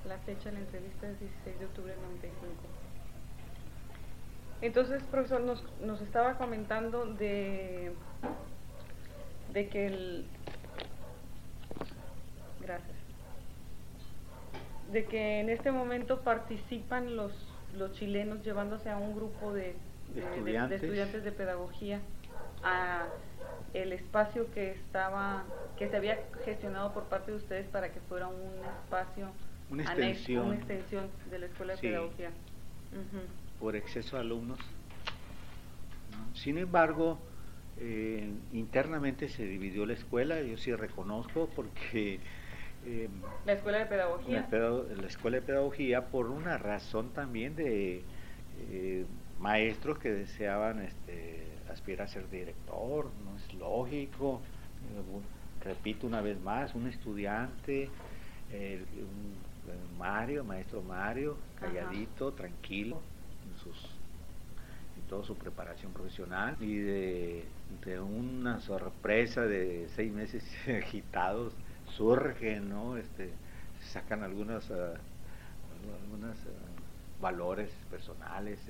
La fecha de la entrevista es 16 de octubre del 95. Entonces, profesor, nos estaba comentando de que gracias, de que en este momento participan los chilenos llevándose a un grupo de estudiantes de pedagogía a el espacio que se había gestionado por parte de ustedes para que fuera un espacio una anexo, extensión, una extensión de la Escuela de sí, Pedagogía. por exceso de alumnos. Sin embargo, internamente se dividió la escuela, yo sí reconozco, porque la Escuela de Pedagogía. La Escuela de Pedagogía, por una razón también de maestros que deseaban aspirar a ser director, no es lógico. Repito una vez más, un estudiante, maestro Mario, calladito, tranquilo, en toda su preparación profesional, y de una sorpresa de 6 meses agitados, surgen, ¿no? Sacan algunos valores personales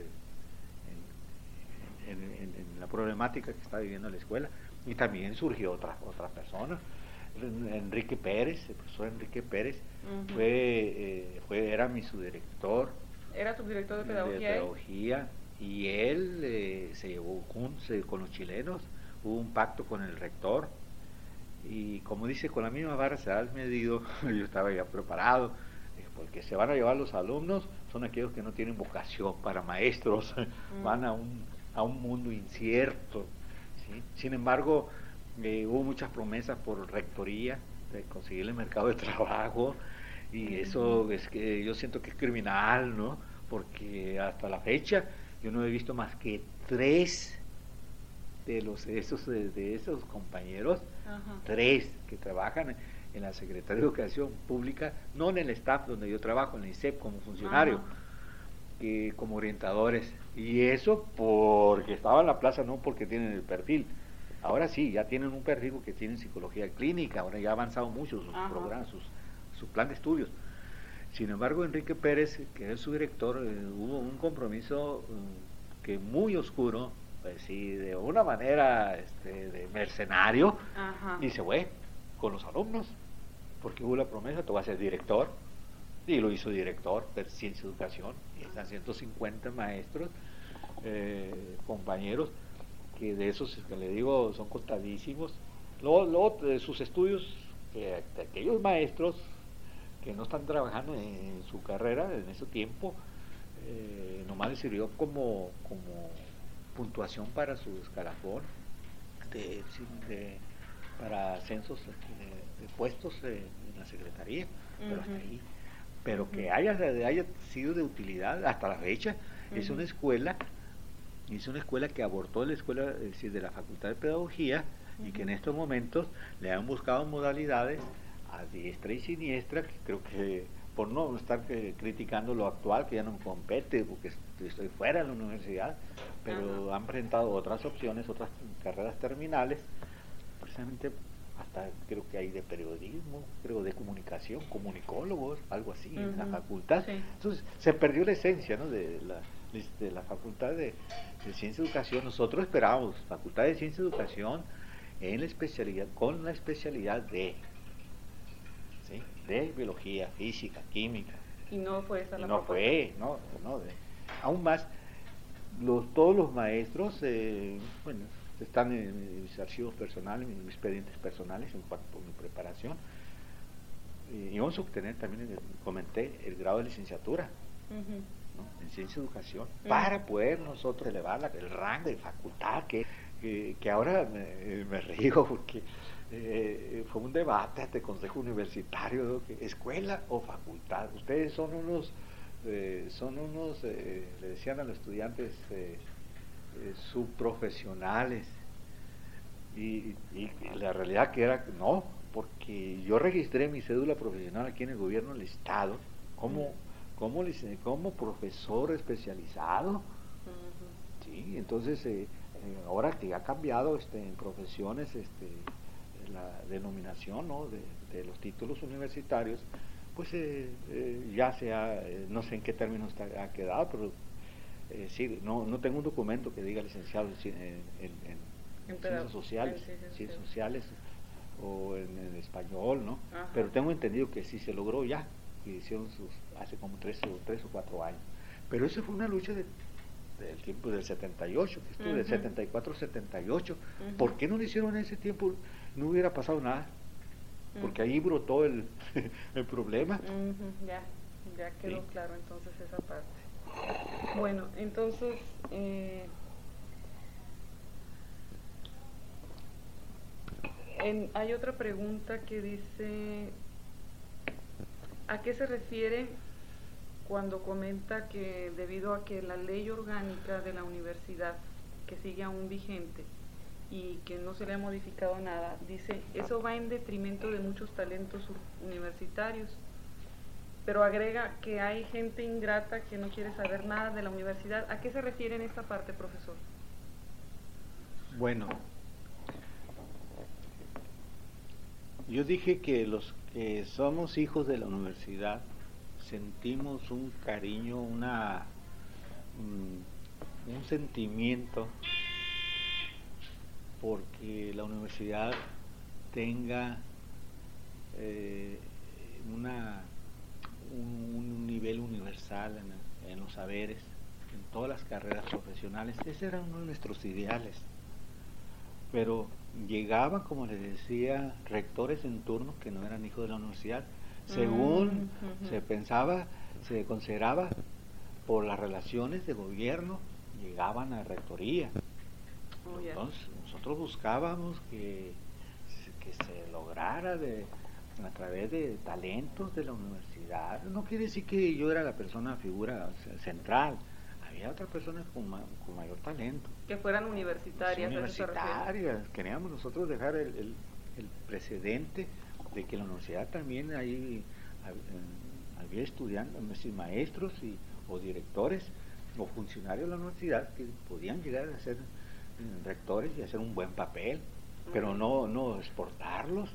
en la problemática que está viviendo la escuela, y también surgió otra persona, Enrique Pérez, el profesor Enrique Pérez, era mi subdirector. Era subdirector de pedagogía. De pedagogía, y él se llevó con los chilenos, hubo un pacto con el rector, y como dice, con la misma vara se da el medido. Yo estaba ya preparado, porque se van a llevar los alumnos, son aquellos que no tienen vocación para maestros, van a un mundo incierto, ¿sí? Sin embargo, hubo muchas promesas por rectoría de conseguir el mercado de trabajo, y eso es que yo siento que es criminal, ¿no? Porque hasta la fecha yo no he visto más que 3 de esos compañeros, 3 que trabajan en la Secretaría de Educación Pública, no en el staff donde yo trabajo, en la ISEP como funcionario, como orientadores, y eso porque estaba en la plaza, no porque tienen el perfil. Ahora sí, ya tienen un perfil porque tienen psicología clínica, ahora ya ha avanzado mucho sus programas, su plan de estudios. Sin embargo, Enrique Pérez, que es su director, hubo un compromiso que muy oscuro, pues sí, de una manera de mercenario, y se fue con los alumnos, porque hubo la promesa, tú vas a ser director, y lo hizo director de Ciencia y Educación, y están 150 maestros, compañeros, que de esos que le digo son contadísimos. Luego de sus estudios, de aquellos maestros que no están trabajando en su carrera en ese tiempo, nomás les sirvió como puntuación para su escalafón para ascensos de puestos en la secretaría, pero hasta ahí. Pero que haya sido de utilidad hasta la fecha. Es una escuela que abortó la escuela, es decir, de la Facultad de Pedagogía, y que en estos momentos le han buscado modalidades a diestra y siniestra, que creo que, por no estar criticando lo actual, que ya no me compete porque estoy fuera de la universidad, pero han presentado otras opciones, otras carreras terminales, precisamente hasta creo que hay de periodismo, creo de comunicación, comunicólogos, algo así en la facultad. Entonces se perdió la esencia, ¿no?, de la Facultad de Ciencia y Educación. Nosotros esperábamos Facultad de Ciencia y Educación en la especialidad, con la especialidad de biología, física, química. Y no fue esa la no propuesta. Fue, aún más, todos los maestros, bueno, están en mis archivos personales, en mis expedientes personales en cuanto a mi preparación, y vamos a obtener también, comenté, el grado de licenciatura, ¿no?, en Ciencia y Educación, para poder nosotros elevar el rango de facultad, que ahora me río porque fue un debate ante el Consejo Universitario, ¿no?, que escuela o facultad. Ustedes son unos, le decían a los estudiantes, subprofesionales, y la realidad que era no, porque yo registré mi cédula profesional aquí en el gobierno del estado como profesor especializado. Sí, entonces ahora que ha cambiado en profesiones la denominación, ¿no?, de los títulos universitarios, pues ya sea, no sé en qué términos ha quedado, pero sí, no tengo un documento que diga licenciado en ciencias sociales, o en español, ¿no? Ajá. Pero tengo entendido que sí se logró ya, que hicieron hace como 3 o 4 años. Pero eso fue una lucha del tiempo del 78, que estuvo del 74 78. ¿Por qué no lo hicieron en ese tiempo? No hubiera pasado nada, porque ahí brotó el problema. Ya quedó claro entonces esa parte. Bueno, entonces hay otra pregunta que dice, ¿a qué se refiere cuando comenta que debido a que la ley orgánica de la universidad, que sigue aún vigente y que no se le ha modificado nada, dice, eso va en detrimento de muchos talentos universitarios, pero agrega que hay gente ingrata que no quiere saber nada de la universidad? ¿A qué se refiere en esta parte, profesor? Bueno, yo dije que los que somos hijos de la universidad sentimos un cariño, un sentimiento porque la universidad tenga un nivel universal en los saberes, en todas las carreras profesionales. Ese era uno de nuestros ideales. Pero llegaban, como les decía, rectores en turno que no eran hijos de la universidad, según se pensaba, se consideraba por las relaciones de gobierno, llegaban a rectoría. Entonces nosotros buscábamos que se lograra a través de talentos de la universidad. No quiere decir que yo era la figura central. Había otras personas con mayor talento. Que fueran universitarias. Queríamos nosotros dejar el precedente de que en la universidad también había estudiantes, maestros o directores o funcionarios de la universidad que podían llegar a ser rectores y hacer un buen papel, pero no exportarlos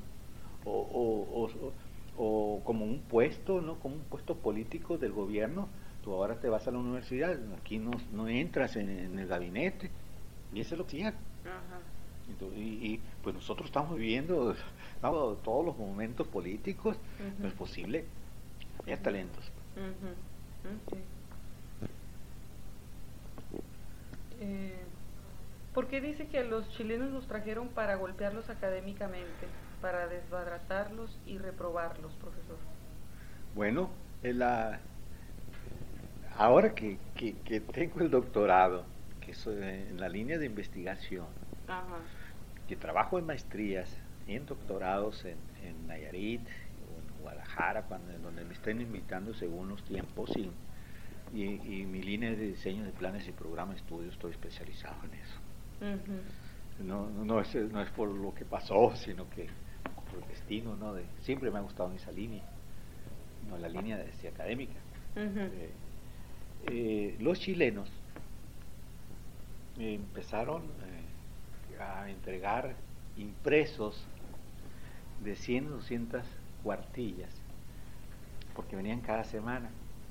o como un puesto, no como un puesto político del gobierno. Tú ahora te vas a la universidad, aquí no entras en el gabinete, y eso es lo que hacían. Y pues nosotros estamos viviendo todos los momentos políticos. No es posible, había talentos. ¿Por qué dice que los chilenos los trajeron para golpearlos académicamente, para desbaratarlos y reprobarlos, profesor? Bueno, ahora que tengo el doctorado, que soy en la línea de investigación, que trabajo en maestrías y en doctorados en Nayarit o en Guadalajara, donde me estén invitando según los tiempos, y mi línea de diseño de planes y programas de estudio, estoy especializado en eso. No es por lo que pasó, sino que por el destino, ¿no? Siempre me ha gustado esa línea, no la línea académica. Los chilenos empezaron a entregar impresos de 100 o 200 cuartillas, porque venían cada semana.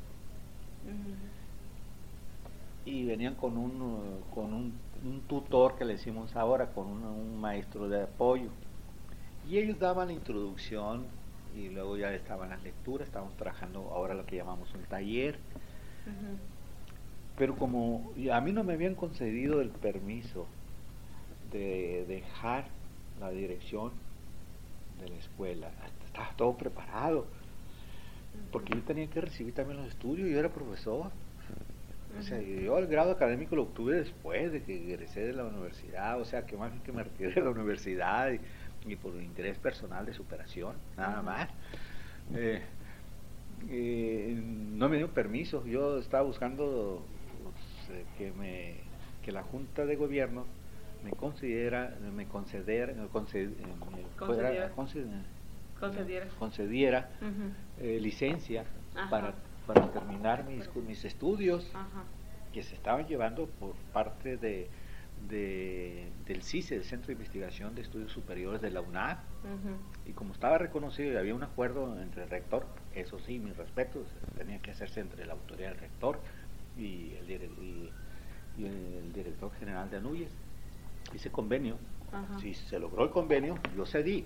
Y venían con un tutor que le decimos ahora, con un maestro de apoyo, y ellos daban la introducción y luego ya estaban las lecturas. Estábamos trabajando ahora lo que llamamos un taller. Pero como a mí no me habían concedido el permiso de dejar la dirección de la escuela, estaba todo preparado, porque yo tenía que recibir también los estudios. Yo era profesor. O sea, yo el grado académico lo obtuve después de que egresé de la universidad, o sea, que más bien que me retiré de la universidad y por interés personal de superación, nada más. No me dio permiso. Yo estaba buscando que la Junta de Gobierno me concediera licencia para terminar mis estudios que se estaban llevando por parte de del CICE, el Centro de Investigación de Estudios Superiores de la UNAM, y como estaba reconocido y había un acuerdo entre el rector, eso sí, mis respetos, tenía que hacerse entre la autoridad del rector y el director general de ANUYES, ese convenio. Si se logró el convenio, yo cedí,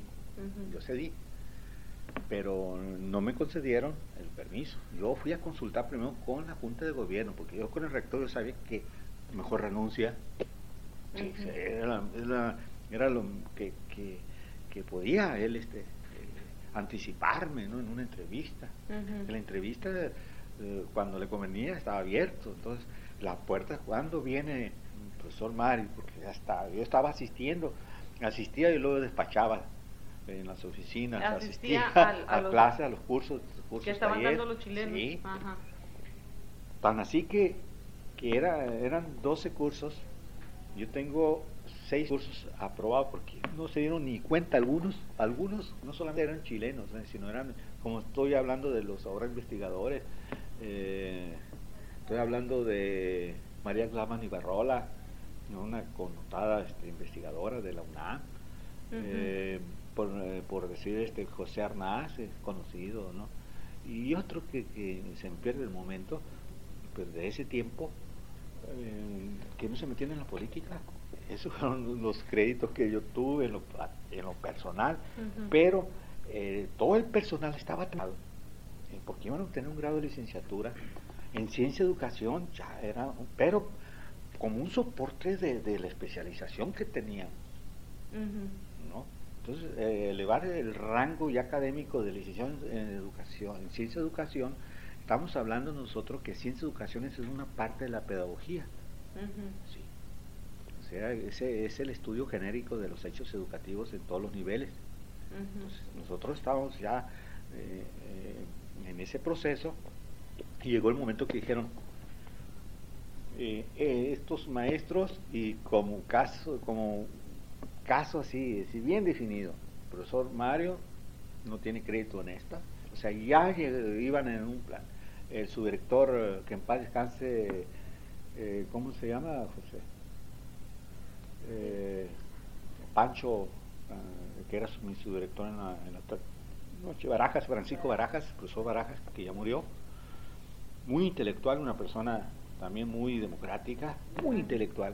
pero no me concedieron el permiso. Yo fui a consultar primero con la Junta de Gobierno, porque yo con el rector yo sabía que mejor renuncia. Sí, era lo que podía él anticiparme, ¿no? En una entrevista. En la entrevista, cuando le convenía, estaba abierto. Entonces, la puerta, cuando viene el profesor Mario, porque yo estaba asistía y luego despachaba en las oficinas, asistía a clases, a los cursos que estaban dando los chilenos. Sí. Tan así que eran 12 cursos. Yo tengo 6 cursos aprobados porque no se dieron ni cuenta. Algunos no solamente eran chilenos, sino eran, como estoy hablando de los ahora investigadores, estoy hablando de María Glaman Ibarrola, una connotada investigadora de la UNAM, por decir José Arnaz, conocido, ¿no? Y otro que se me pierde el momento, pues de ese tiempo, que no se metían en la política. Esos fueron los créditos que yo tuve en lo personal, pero todo el personal estaba atado, porque iban a obtener un grado de licenciatura en ciencia y educación, ya era, pero como un soporte de la especialización que tenían, ¿no? Entonces, elevar el rango ya académico de licenciación en educación, en ciencia y educación. Estamos hablando nosotros que ciencia y educación es una parte de la pedagogía. Sí. O sea, ese es el estudio genérico de los hechos educativos en todos los niveles. Entonces, nosotros estábamos ya en ese proceso y llegó el momento que dijeron, estos maestros, y como caso así bien definido, el profesor Mario no tiene crédito en esta, o sea, ya iban en un plan. El subdirector, que en paz descanse, ¿cómo se llama, José? Pancho, que era mi subdirector en la noche, Barajas, Francisco Barajas, profesor Barajas, que ya murió, muy intelectual, una persona también muy democrática, muy intelectual.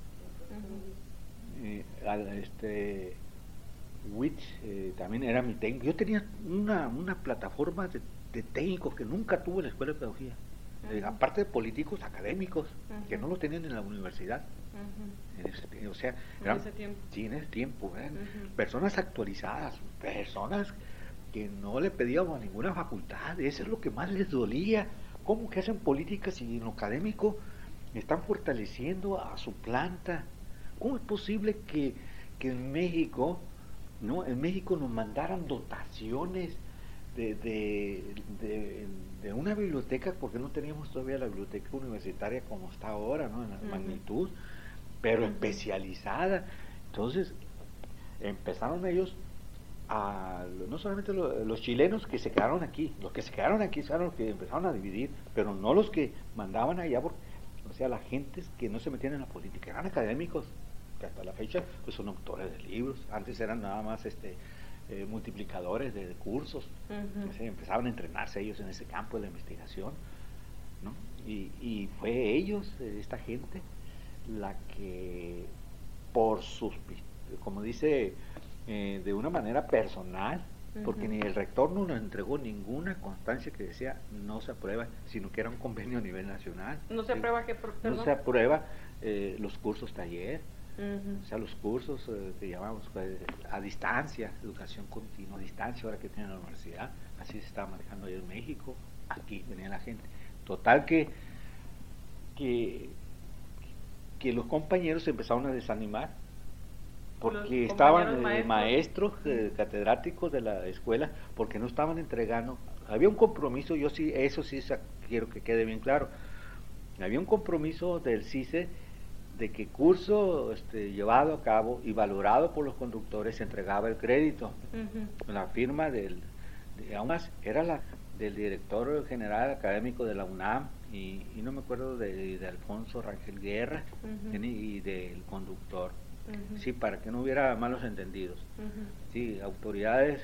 Witch también era mi técnico. Yo tenía una plataforma de técnicos que nunca tuve en la escuela de pedagogía, aparte de políticos académicos que no lo tenían en la universidad. O sea, eran, en ese tiempo personas actualizadas, personas que no le pedíamos a ninguna facultad. Eso es lo que más les dolía. ¿Cómo que hacen políticas y en lo académico están fortaleciendo a su planta? ¿Cómo es posible que en México, ¿no? En México nos mandaran dotaciones de una biblioteca, porque no teníamos todavía la biblioteca universitaria como está ahora, ¿no? En la magnitud, pero especializada? Entonces empezaron ellos no solamente los chilenos que se quedaron aquí, los que se quedaron aquí son los que empezaron a dividir, pero no los que mandaban allá, porque, o sea, la gente que no se metían en la política, eran académicos, que hasta la fecha pues son autores de libros. Antes eran nada más multiplicadores de cursos. Empezaban a entrenarse ellos en ese campo de la investigación, ¿no? Y fue ellos, esta gente, la que por sus, como dice, de una manera personal, porque ni el rector no nos entregó ninguna constancia que decía no se aprueba, sino que era un convenio a nivel nacional. ¿No se aprueba qué? No se aprueba los cursos taller, o sea, los cursos que llamamos a distancia, educación continua a distancia, ahora que tiene la universidad, así se estaba manejando allá en México. Aquí venía la gente. Total que los compañeros se empezaron a desanimar, porque estaban maestros catedráticos de la escuela, porque no estaban entregando. Había un compromiso, yo sí, eso sí quiero que quede bien claro, había un compromiso del CICE de que curso llevado a cabo y valorado por los conductores se entregaba el crédito. La firma aún más era del director general académico de la UNAM, y no me acuerdo de Alfonso Rangel Guerra, y del conductor. Sí, para que no hubiera malos entendidos. Sí, autoridades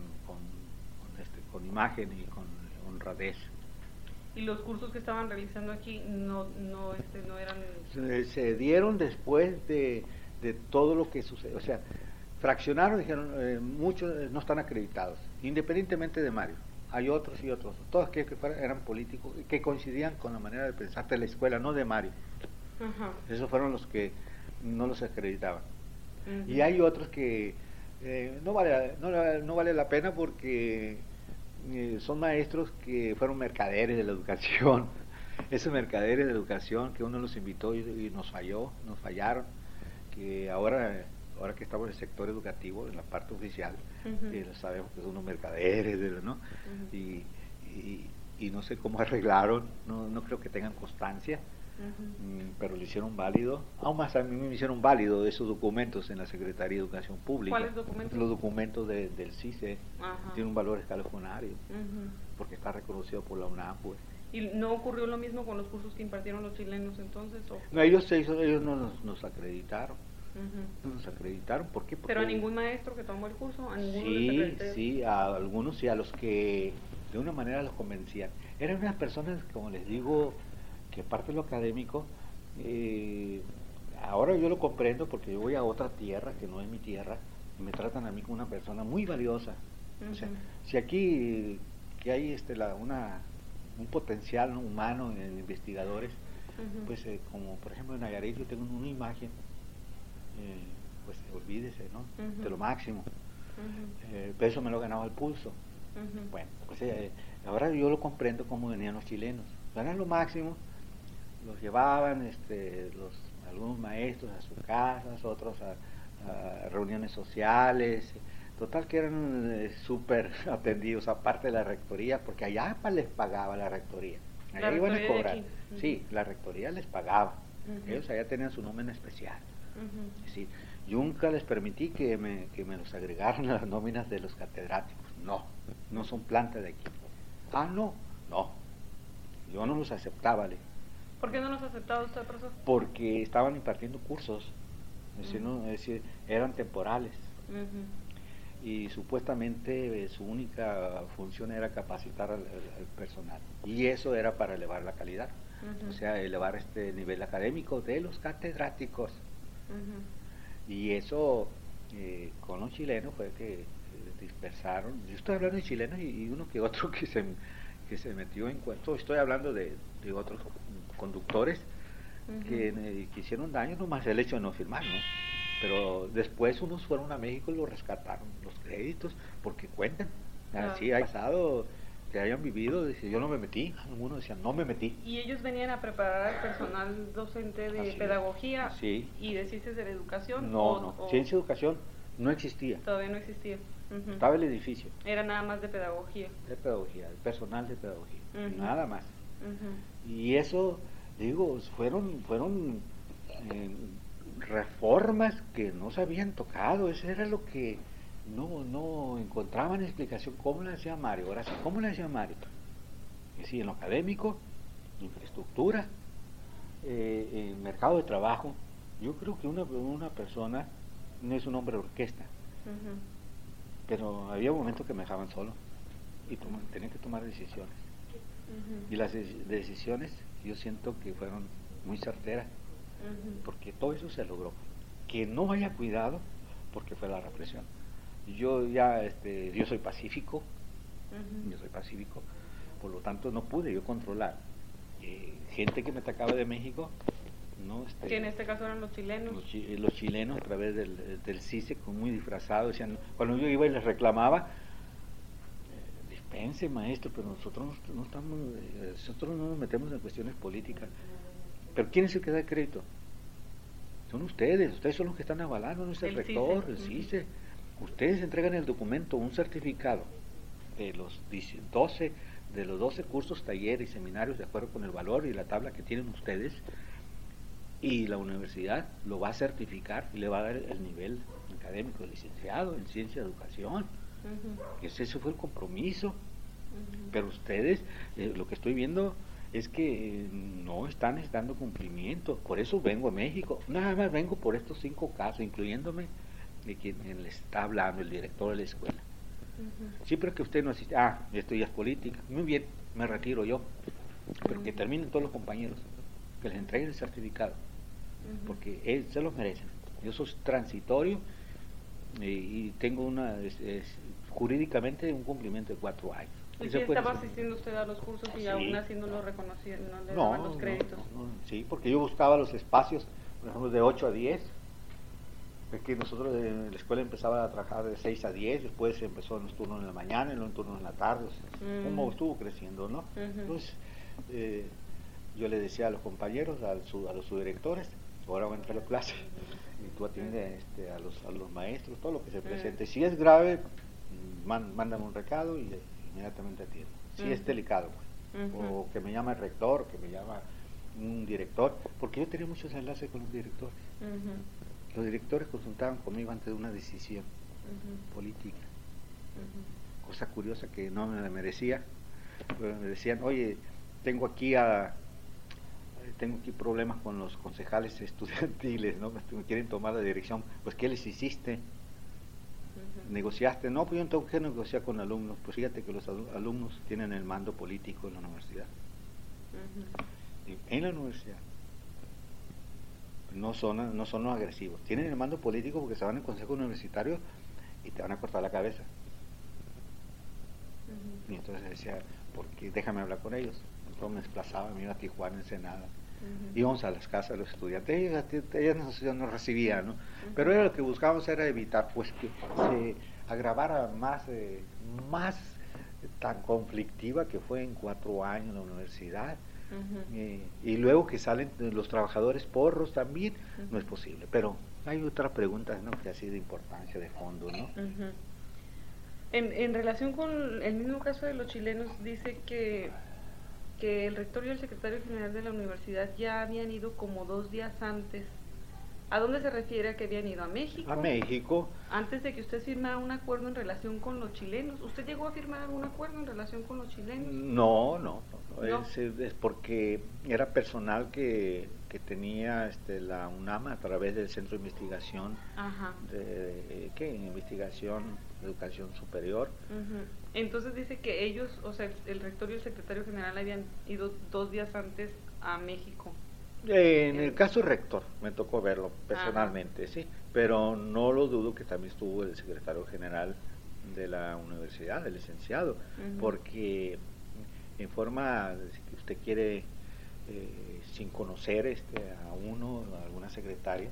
con imagen y con honradez. ¿Y los cursos que estaban realizando aquí no eran...? Se dieron después de todo lo que sucedió. O sea, fraccionaron, dijeron, muchos no están acreditados, independientemente de Mario. Hay otros y otros, todos que eran políticos, que coincidían con la manera de pensar de la escuela, no de Mario. Esos fueron los que no los acreditaban. Y hay otros que no vale la pena porque son maestros que fueron mercaderes de la educación. Esos mercaderes de la educación que uno los invitó y nos fallaron, que ahora que estamos en el sector educativo, en la parte oficial, sabemos que son unos mercaderes, ¿no? Y no sé cómo arreglaron, no creo que tengan constancia. Pero lo hicieron válido. Aún más a mí me hicieron válido esos documentos en la Secretaría de Educación Pública. ¿Cuáles documentos? Los documentos del CICE. Tienen un valor escalonario, porque está reconocido por la UNAM, pues. ¿Y no ocurrió lo mismo con los cursos que impartieron los chilenos entonces? ¿O? No, ellos no nos acreditaron. Nos acreditaron, ¿por qué? Porque ¿pero a ningún maestro que tomó el curso? ¿A ninguno sí, a algunos sí, a los que de una manera los convencían. Eran unas personas, como les digo, que parte de lo académico, ahora yo lo comprendo porque yo voy a otra tierra que no es mi tierra y me tratan a mí como una persona muy valiosa. O sea, si aquí que hay un potencial, ¿no?, humano en investigadores, pues como por ejemplo en Nayarit yo tengo una imagen, pues olvídese, ¿no? De lo máximo. Pero eso me lo ganaba al pulso. Bueno, pues ahora yo lo comprendo cómo venían los chilenos. Ganan lo máximo, los llevaban algunos maestros a sus casas, otros a reuniones sociales, total que eran súper atendidos, aparte de la rectoría, porque allá les pagaba la rectoría, allá iban a cobrar, sí, la rectoría les pagaba, ellos allá tenían su nómina especial. Sí, yo nunca les permití que me los agregaran a las nóminas de los catedráticos, no son planta de aquí. No, yo no los aceptaba. ¿Por qué no los aceptaba usted, profesor? Porque estaban impartiendo cursos, es decir, eran temporales. Y supuestamente su única función era capacitar al personal. Y eso era para elevar la calidad, o sea, elevar este nivel académico de los catedráticos. Y eso con los chilenos fue que dispersaron. Yo estoy hablando de chilenos y uno que otro que se metió en cuento. Estoy hablando de otros conductores que hicieron daño, nomás el hecho de no firmar, ¿no? Pero después unos fueron a México y lo rescataron, los créditos, porque cuentan. Así ha pasado, que hayan vivido, dice, yo no me metí, algunos decían, no me metí. Y ellos venían a preparar al personal docente de pedagogía y de ciencias de la educación. No, ciencia de educación no existía. Todavía no existía. Estaba el edificio. Era nada más de pedagogía. De pedagogía, el personal de pedagogía, nada más. Y eso, digo, fueron reformas que no se habían tocado. Eso era lo que no encontraban explicación. ¿Cómo le hacía Mario? Ahora sí, ¿cómo le hacía Mario? Sí, en lo académico, infraestructura, mercado de trabajo. Yo creo que una persona no es un hombre de orquesta, pero había momentos que me dejaban solo y tenía que tomar decisiones. Y las decisiones yo siento que fueron muy certeras, porque todo eso se logró. Que no haya cuidado, porque fue la represión. Yo soy pacífico, por lo tanto no pude yo controlar gente que me atacaba de México, ¿no? Que en este caso eran los chilenos. Los chilenos a través del CICE, muy disfrazados, decían, cuando yo iba y les reclamaba, dispense maestro, pero nosotros no nos metemos en cuestiones políticas. Pero ¿quién es el que da el crédito? Son ustedes son los que están avalando, no es el rector, el CICE. Ustedes entregan el documento, un certificado de los 12 cursos, talleres y seminarios de acuerdo con el valor y la tabla que tienen ustedes, y la universidad lo va a certificar y le va a dar el nivel académico de licenciado en ciencia de educación. Ese fue el compromiso. Pero ustedes, lo que estoy viendo es que no están dando cumplimiento. Por eso vengo a México. Nada más vengo por estos 5 casos, incluyéndome de quien le está hablando, el director de la escuela. Sí, pero es que usted no asiste. Esto ya es política. Muy bien, me retiro yo. Pero que terminen todos los compañeros, que les entreguen el certificado, porque se los merecen. Yo soy transitorio y tengo jurídicamente un cumplimiento de 4 años. ¿Y si estaba asistiendo usted a los cursos y aún así no lo reconocían, no le daban los créditos? Sí, porque yo buscaba los espacios, por ejemplo, de 8 a 10. Es que nosotros en la escuela empezaba a trabajar de 6 a 10, después se empezó en los turnos en la mañana, en los turnos en la tarde, como estuvo creciendo, ¿no? Entonces, yo le decía a los compañeros, a los subdirectores, ahora voy a entrar a la clase, y tú atiendes a los maestros, todo lo que se presente. Si es grave, mándame un recado y inmediatamente atiendo. Si es delicado, pues. O que me llama el rector, que me llama un director, porque yo tenía muchos enlaces con los directores. Los directores consultaban conmigo antes de una decisión política. Cosa curiosa que no me la merecía. Pero me decían, oye, tengo aquí problemas con los concejales estudiantiles, ¿no? Me quieren tomar la dirección. Pues, ¿qué les hiciste? ¿Negociaste? No, pues yo no tengo que negociar con alumnos. Pues fíjate que los alumnos tienen el mando político en la universidad. En la universidad. No son los agresivos. Tienen el mando político porque se van al consejo universitario y te van a cortar la cabeza. Y entonces decía, porque déjame hablar con ellos. Entonces me desplazaba, me iba a Tijuana, Ensenada. Íbamos a las casas de los estudiantes, ellas nos recibían, ¿no? Pero era lo que buscábamos era evitar pues que se agravara más tan conflictiva que fue en 4 años la universidad. Y luego que salen los trabajadores porros también, no es posible. Pero hay otras preguntas, ¿no?, que así de importancia, de fondo, ¿no? En relación con el mismo caso de los chilenos, dice que el rector y el secretario general de la universidad ya habían ido como 2 días antes. ¿A dónde se refiere a que habían ido? ¿A México? A México. Antes de que usted firmara un acuerdo en relación con los chilenos. ¿Usted llegó a firmar algún acuerdo en relación con los chilenos? No. Es porque era personal que tenía la UNAM a través del Centro de Investigación, Investigación, Educación Superior. Entonces dice que ellos, o sea, el rector y el secretario general habían ido 2 días antes a México. En el caso rector, me tocó verlo personalmente, sí, pero no lo dudo que también estuvo el secretario general de la universidad, el licenciado, porque en forma, si usted quiere, sin conocer a uno, a alguna secretaria,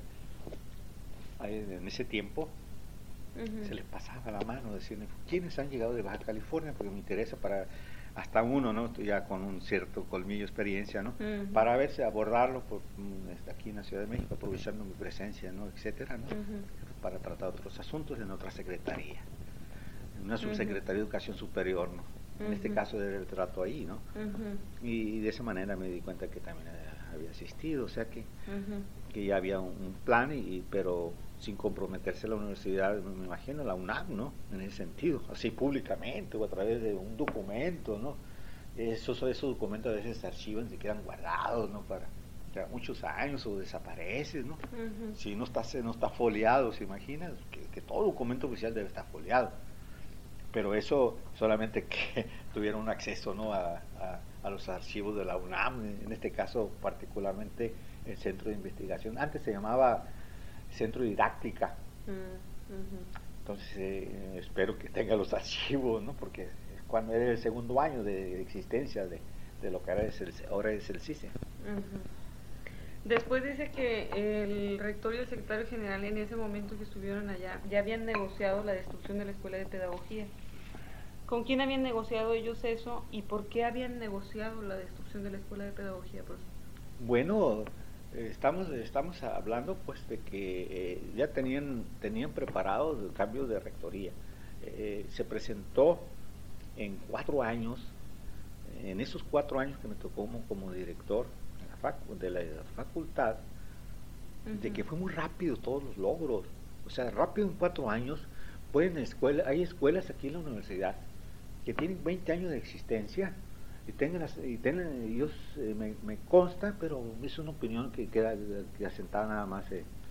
en ese tiempo se les pasaba la mano, decirle, ¿quiénes han llegado de Baja California? Porque me interesa hasta uno, ¿no? Ya con un cierto colmillo, experiencia, ¿no? Para verse, abordarlo aquí en la Ciudad de México, aprovechando mi presencia, ¿no? Etcétera, ¿no? Para tratar otros asuntos en otra secretaría, en una subsecretaría de Educación Superior, ¿no? En este caso era el trato ahí, ¿no? Y de esa manera me di cuenta que también había asistido, o sea que ya había un plan, pero sin comprometerse a la universidad, me imagino, la UNAM, ¿no? En ese sentido, así públicamente o a través de un documento, ¿no? Esos documentos a veces se archivan, se quedan guardados, ¿no? Para muchos años o desaparecen, ¿no? Si no está foliado, ¿se imagina? Que todo documento oficial debe estar foliado. Pero eso solamente que tuvieron un acceso, ¿no?, a los archivos de la UNAM, en este caso particularmente el Centro de Investigación. Antes se llamaba Centro Didáctica. Entonces espero que tenga los archivos, ¿no?, porque cuando era el 2º año de existencia de lo que ahora es el CICE. Después dice que el rector y el secretario general en ese momento que estuvieron allá ya habían negociado la destrucción de la Escuela de Pedagogía. ¿Con quién habían negociado ellos eso y por qué habían negociado la destrucción de la Escuela de Pedagogía, profesor? Bueno, estamos hablando pues de que ya tenían preparado el cambio de rectoría. Se presentó en 4 años, en esos 4 años que me tocó como director de la facultad, de que fue muy rápido todos los logros. O sea, rápido en 4 años, hay escuelas aquí en la universidad que tienen 20 años de existencia y ellos me consta, pero es una opinión que queda que asentada nada más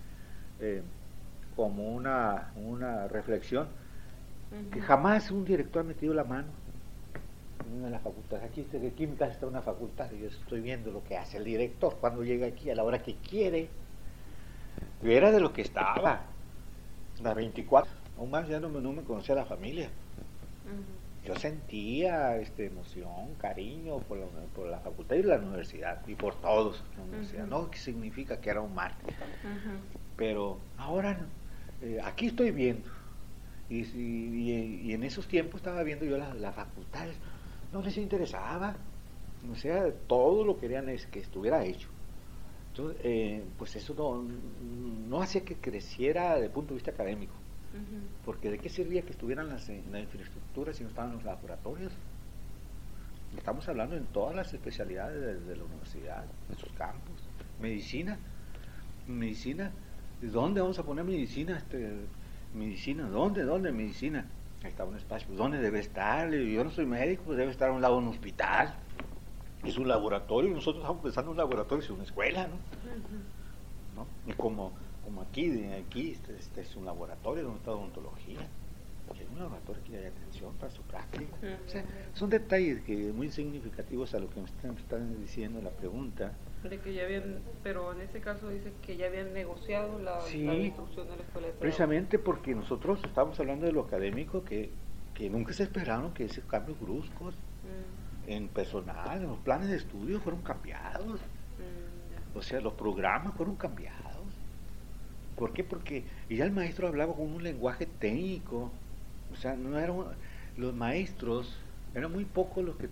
como una reflexión, que jamás un director ha metido la mano en una de las facultades. Aquí de química está una facultad y yo estoy viendo lo que hace el director cuando llega aquí a la hora que quiere. Era de lo que estaba la 24, aún más ya no me conocía la familia. Yo sentía emoción, cariño por la facultad y la universidad y por todos la universidad. No que significa que era un mártir, pero ahora aquí estoy viendo y en esos tiempos estaba viendo yo las facultades, no les interesaba, o sea, todo lo querían es que estuviera hecho. Entonces, pues eso no hacía que creciera desde el punto de vista académico. Porque de qué servía que estuvieran la infraestructura si no estaban los laboratorios. Estamos hablando en todas las especialidades de la universidad, en sus campos. Medicina, ¿dónde vamos a poner medicina? Medicina, ¿dónde medicina? Ahí está un espacio, ¿dónde debe estar? Yo no soy médico, pues debe estar a un lado de un hospital. Es un laboratorio, nosotros estamos pensando en un laboratorio, es una escuela, ¿no? Y como aquí es un laboratorio donde está odontología, es un laboratorio que hay atención para su práctica. O sea, son detalles muy significativos a lo que me están diciendo la pregunta. De que ya habían, pero en este caso dice que ya habían negociado la instrucción de la escuela de pedagogía. Precisamente porque nosotros estamos hablando de lo académico, que nunca se esperaron que esos cambios bruscos en personal, en los planes de estudio fueron cambiados. O sea, los programas fueron cambiados. ¿Por qué? Porque ya el maestro hablaba con un lenguaje técnico. O sea, los maestros eran muy pocos los que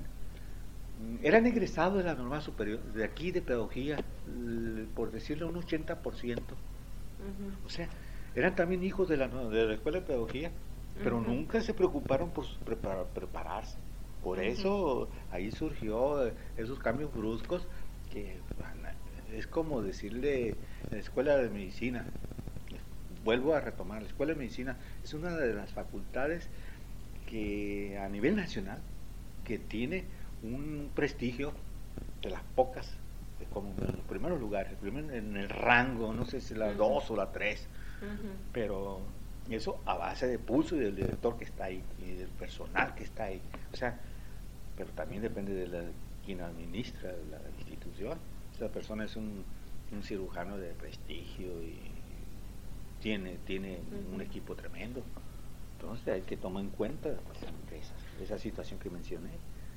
eran egresados de la normal superior, de aquí de pedagogía, por decirlo un 80%. O sea, eran también hijos de la escuela de pedagogía, pero nunca se preocuparon por prepararse. Por eso ahí surgió esos cambios bruscos que es como decirle la escuela de medicina. Vuelvo a retomar, la escuela de medicina es una de las facultades que a nivel nacional que tiene un prestigio de las pocas, como en los primeros lugares, en el rango, no sé si la 2 o la 3, pero eso a base de pulso y del director que está ahí y del personal que está ahí. O sea, pero también depende de quien administra la institución. Esa persona es un cirujano de prestigio y tiene un equipo tremendo. Entonces hay que tomar en cuenta esa situación que mencioné.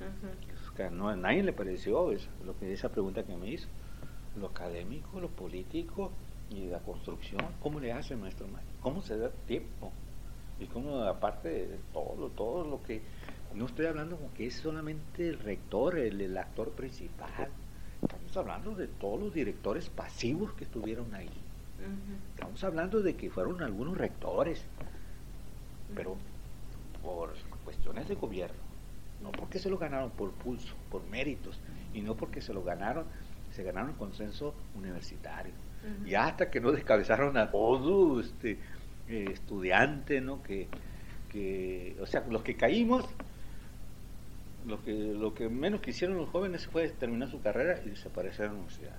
A nadie le pareció esa pregunta que me hizo. Lo académico, lo político y la construcción, ¿cómo le hace nuestro maestro? ¿Cómo se da tiempo? Y cómo, aparte de todo lo que... No estoy hablando como que es solamente el rector, el actor principal. Estamos hablando de todos los directores pasivos que estuvieron ahí. Estamos hablando de que fueron algunos rectores, pero por cuestiones de gobierno, no porque se lo ganaron por pulso, por méritos, y no porque se ganaron el consenso universitario. Y hasta que no descabezaron a todo estudiante, ¿no? O sea, los que caímos, lo que menos quisieron los jóvenes fue terminar su carrera y desaparecer de la universidad.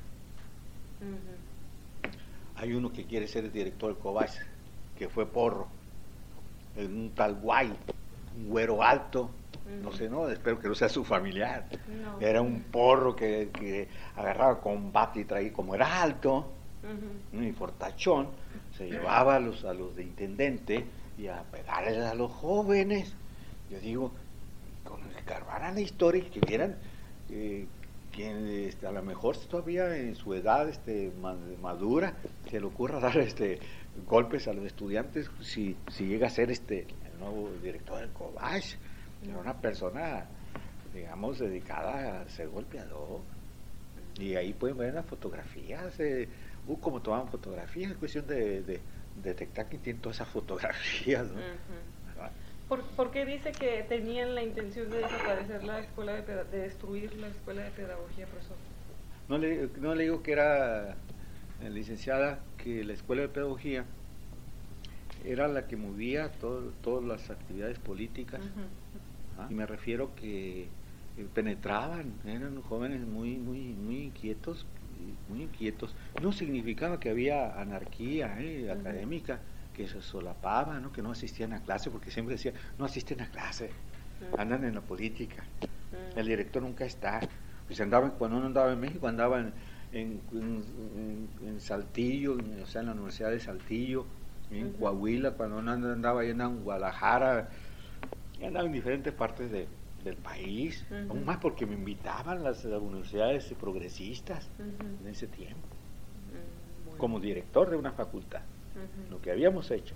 Hay uno que quiere ser el director del Cobach, que fue porro, un tal Guay, un güero alto, no sé, no, espero que no sea su familiar. No. Era un porro que agarraba combate y traía, como era alto, y fortachón, se llevaba a los de intendente y a pegarles a los jóvenes. Yo digo, cuando escarbaran la historia y que vieran que a lo mejor todavía en su edad madura se le ocurra dar golpes a los estudiantes si llega a ser el nuevo director del Cobach. Era una persona, digamos, dedicada a ser golpeador. Y ahí pueden ver las fotografías, como tomaban fotografías, es cuestión de detectar quién tiene todas esas fotografías, ¿no? ¿Por qué dice que tenían la intención de desaparecer la escuela de destruir la escuela de pedagogía, profesor? No le digo que era licenciada, que la escuela de pedagogía era la que movía todas las actividades políticas Y me refiero que penetraban, eran jóvenes muy inquietos, muy inquietos. No significaba que había anarquía académica, que se solapaba, ¿no? Que no asistían a clase, porque siempre decía, no asisten a clase, andan en la política, el director nunca está. Pues cuando uno andaba en México, andaba en Saltillo, o sea, en la Universidad de Saltillo, en Coahuila, cuando uno andaba ahí en Guadalajara, andaba en diferentes partes del país, aún más porque me invitaban las universidades progresistas en ese tiempo, bueno, como director de una facultad, lo que habíamos hecho.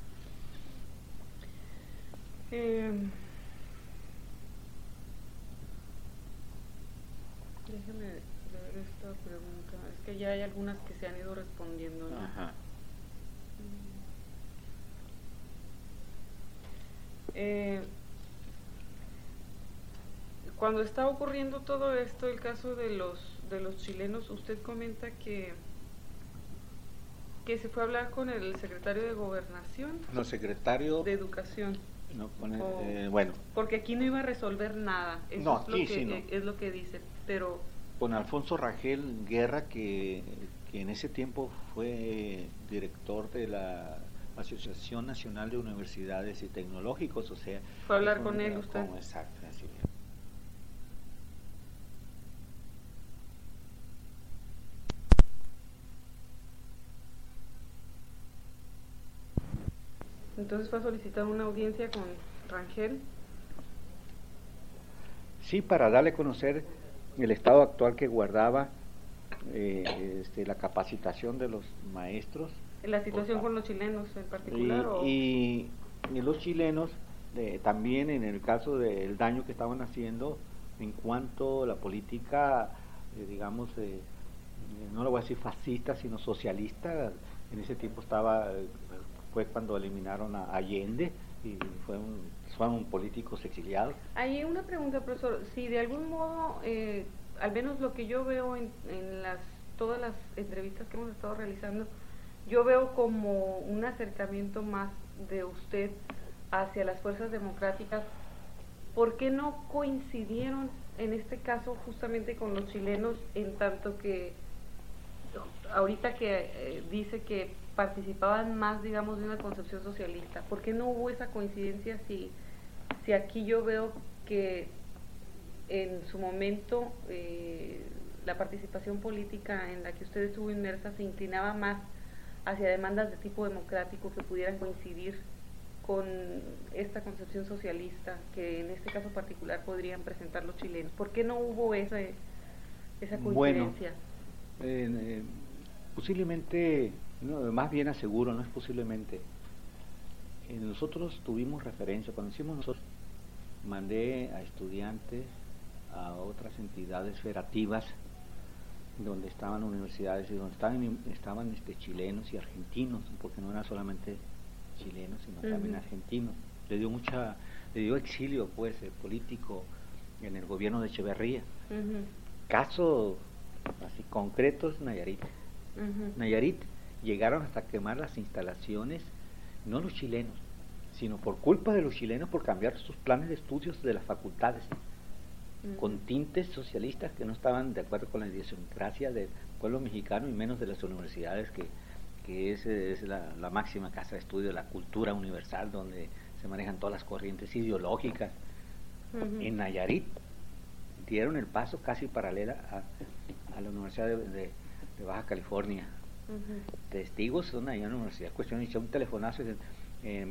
Déjeme ver esta pregunta, es que ya hay algunas que se han ido respondiendo, ¿no? Ajá. Cuando está ocurriendo todo esto, el caso de los chilenos, usted comenta que se fue a hablar con el secretario de Gobernación. No, secretario de Educación. No, con el, bueno. Porque aquí no iba a resolver nada. Eso no, es lo aquí que, sí no. Es lo que dice, pero... Con Alfonso Rangel Guerra, que en ese tiempo fue director de la Asociación Nacional de Universidades y Tecnológicos, o sea... ¿Fue a hablar con él usted? Exacto, así es. Entonces fue a solicitar una audiencia con Rangel. Sí, para darle a conocer el estado actual que guardaba la capacitación de los maestros. ¿La situación con los chilenos en particular? Y los chilenos también en el caso del daño que estaban haciendo en cuanto a la política, digamos, no lo voy a decir fascista, sino socialista. En ese tiempo fue cuando eliminaron a Allende y fueron políticos exiliados. Hay una pregunta, profesor, si de algún modo, al menos lo que yo veo en todas las entrevistas que hemos estado realizando, yo veo como un acercamiento más de usted hacia las fuerzas democráticas. ¿Por qué no coincidieron en este caso justamente con los chilenos, en tanto que ahorita que dice que participaban más, digamos, de una concepción socialista? ¿Por qué no hubo esa coincidencia si aquí yo veo que en su momento la participación política en la que usted estuvo inmersa se inclinaba más hacia demandas de tipo democrático que pudieran coincidir con esta concepción socialista que en este caso particular podrían presentar los chilenos? ¿Por qué no hubo esa coincidencia? Bueno, posiblemente, no, más bien aseguro, no es posiblemente. Nosotros tuvimos referencia, cuando hicimos nosotros, mandé a estudiantes a otras entidades federativas donde estaban universidades y donde estaban chilenos y argentinos, porque no eran solamente chilenos, sino también argentinos. Le dio exilio, pues, político en el gobierno de Echeverría. Casos así concretos, Nayarit. Nayarit llegaron hasta quemar las instalaciones, no los chilenos, sino por culpa de los chilenos por cambiar sus planes de estudios de las facultades, con tintes socialistas que no estaban de acuerdo con la idiosincrasia del pueblo mexicano y menos de las universidades, que es la máxima casa de estudio de la cultura universal, donde se manejan todas las corrientes ideológicas. En Nayarit dieron el paso casi paralela a la Universidad de Baja California. Testigos son allá en la universidad, hice un telefonazo en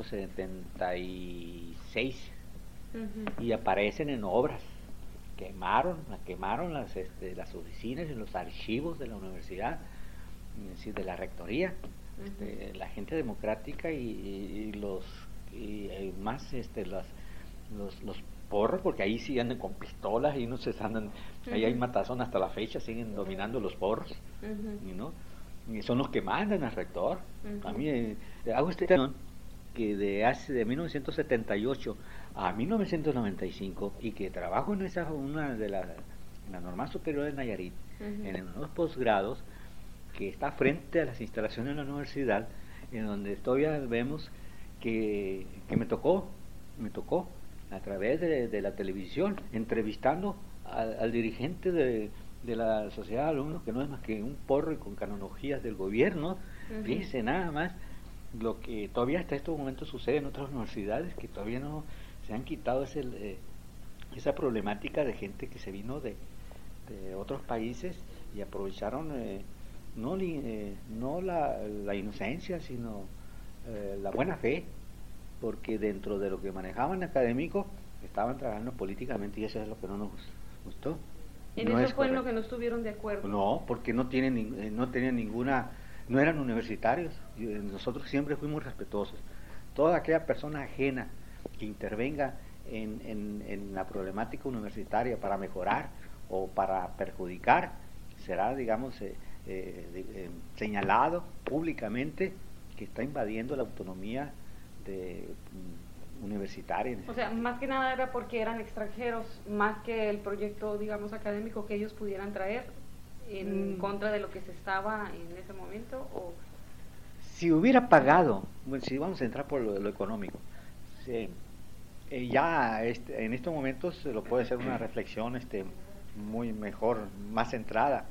1976 y aparecen en obras. Quemaron las oficinas y los archivos de la universidad, es decir, de la rectoría. La gente democrática y más los porros, porque ahí sí andan con pistolas y no se andan, ahí hay matazón hasta la fecha, siguen dominando los porros, ¿no? Y son los que mandan al rector. A mí hago que de 1978 a 1995 y que trabajo en una de la Normal Superior de Nayarit, en unos posgrados que está frente a las instalaciones de la universidad, en donde todavía vemos que me tocó a través de la televisión, entrevistando al dirigente de la sociedad de alumnos, que no es más que un porro y con canonologías del gobierno. Fíjense nada más lo que todavía hasta estos momentos sucede en otras universidades, que todavía no se han quitado esa problemática de gente que se vino de otros países y aprovecharon no la inocencia, sino la buena fe, porque dentro de lo que manejaban académicos estaban trabajando políticamente, y eso es lo que no nos gustó. ¿En eso fue en lo que no estuvieron de acuerdo? No, porque no tenían ninguna, no eran universitarios. Nosotros siempre fuimos respetuosos. Toda aquella persona ajena que intervenga en la problemática universitaria para mejorar o para perjudicar será, digamos, señalado públicamente que está invadiendo la autonomía universitaria. O sea, más que nada era porque eran extranjeros, más que el proyecto, digamos, académico que ellos pudieran traer en contra de lo que se estaba en ese momento. ¿O? Si hubiera pagado, bueno, si vamos a entrar por lo económico, sí, ya en estos momentos se lo puede hacer una reflexión muy mejor, más centrada.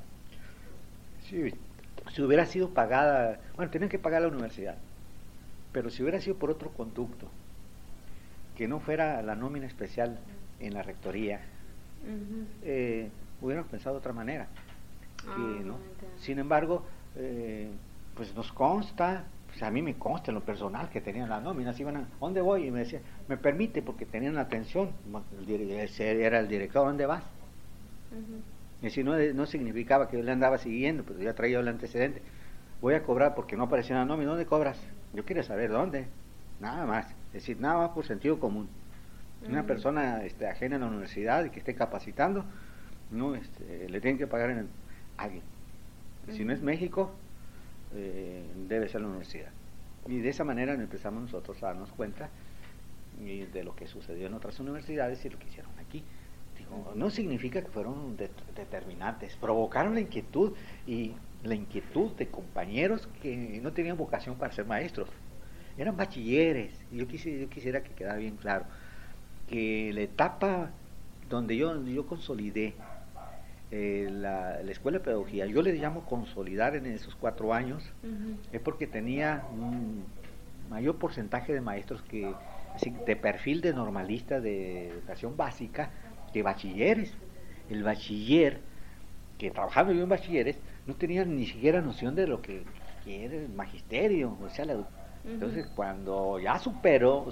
Si hubiera sido pagada, bueno, tenían que pagar la universidad, pero si hubiera sido por otro conducto, que no fuera la nómina especial en la rectoría, hubiéramos pensado de otra manera. ¿No? Sin embargo, pues nos consta, pues a mí me consta en lo personal que tenían las nóminas, iban a, ¿dónde voy? Y me decía, me permite, porque tenían atención, ese era el director, ¿dónde vas? Y si no significaba que yo le andaba siguiendo, pero ya traía el antecedente. Voy a cobrar porque no apareció en la nómina. ¿Dónde cobras? Yo quería saber dónde, nada más, es decir, nada más por sentido común. Una persona ajena a la universidad y que esté capacitando, no le tienen que pagar a alguien. Si no es México, debe ser la universidad. Y de esa manera empezamos nosotros a darnos cuenta de lo que sucedió en otras universidades y lo que hicieron aquí. Digo, no significa que fueron determinantes, provocaron la inquietud, y la inquietud de compañeros que no tenían vocación para ser maestros, eran bachilleres. Yo quisiera que quedara bien claro que la etapa donde yo consolidé la escuela de pedagogía, yo le llamo consolidar en esos 4 años, es porque tenía un mayor porcentaje de maestros que de perfil de normalista de educación básica que bachilleres. El bachiller, que trabajando yo en bachilleres, no tenía ni siquiera noción de lo que era el magisterio, o sea, entonces cuando ya superó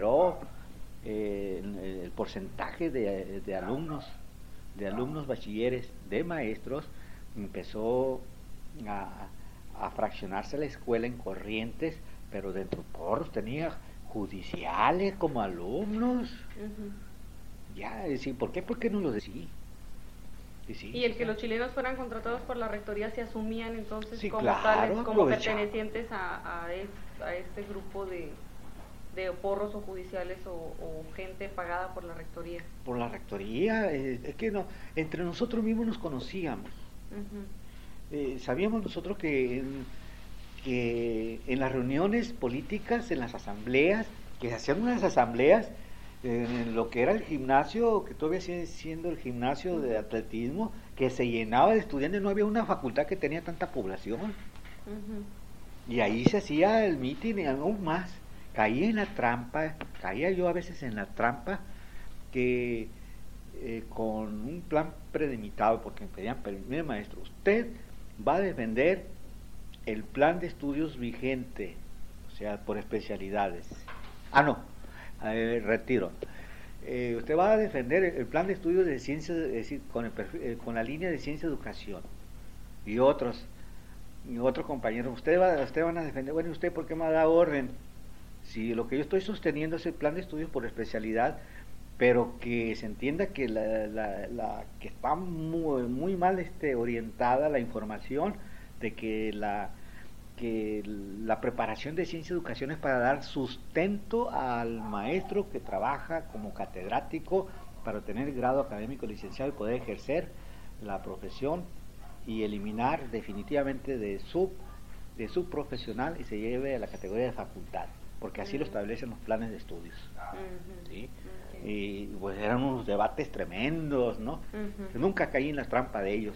el porcentaje de alumnos bachilleres, de maestros, empezó a fraccionarse la escuela en corrientes, pero dentro porros tenía judiciales como alumnos. Ya, decir, ¿por qué? ¿Por qué no lo decía? Y el que los chilenos fueran contratados por la rectoría se asumían entonces como claro, tales, como pertenecientes a este grupo de porros o judiciales o gente pagada por la rectoría. Por la rectoría, es que no, entre nosotros mismos nos conocíamos. Sabíamos nosotros que en las reuniones políticas, en las asambleas, que se hacían unas asambleas en lo que era el gimnasio, que todavía sigue siendo el gimnasio de atletismo, que se llenaba de estudiantes, no había una facultad que tenía tanta población. Y ahí se hacía el mitin y aún más. Caía yo a veces en la trampa que con un plan prelimitado, porque me pedían, mire maestro, usted va a defender el plan de estudios vigente, o sea, por especialidades. Retiro. Usted va a defender el plan de estudios de ciencias, es decir, con la línea de ciencia y educación. Y otros compañeros, usted van a defender, bueno, ¿usted por qué me da orden? Si lo que yo estoy sosteniendo es el plan de estudios por especialidad, pero que se entienda que que está muy mal orientada la información de que la preparación de ciencia y educación es para dar sustento al maestro que trabaja como catedrático para obtener el grado académico licenciado y poder ejercer la profesión y eliminar definitivamente de subprofesional y se lleve a la categoría de facultad, porque así lo establecen los planes de estudios. ¿Sí? y pues eran unos debates tremendos, ¿no? Nunca caí en la trampa de ellos.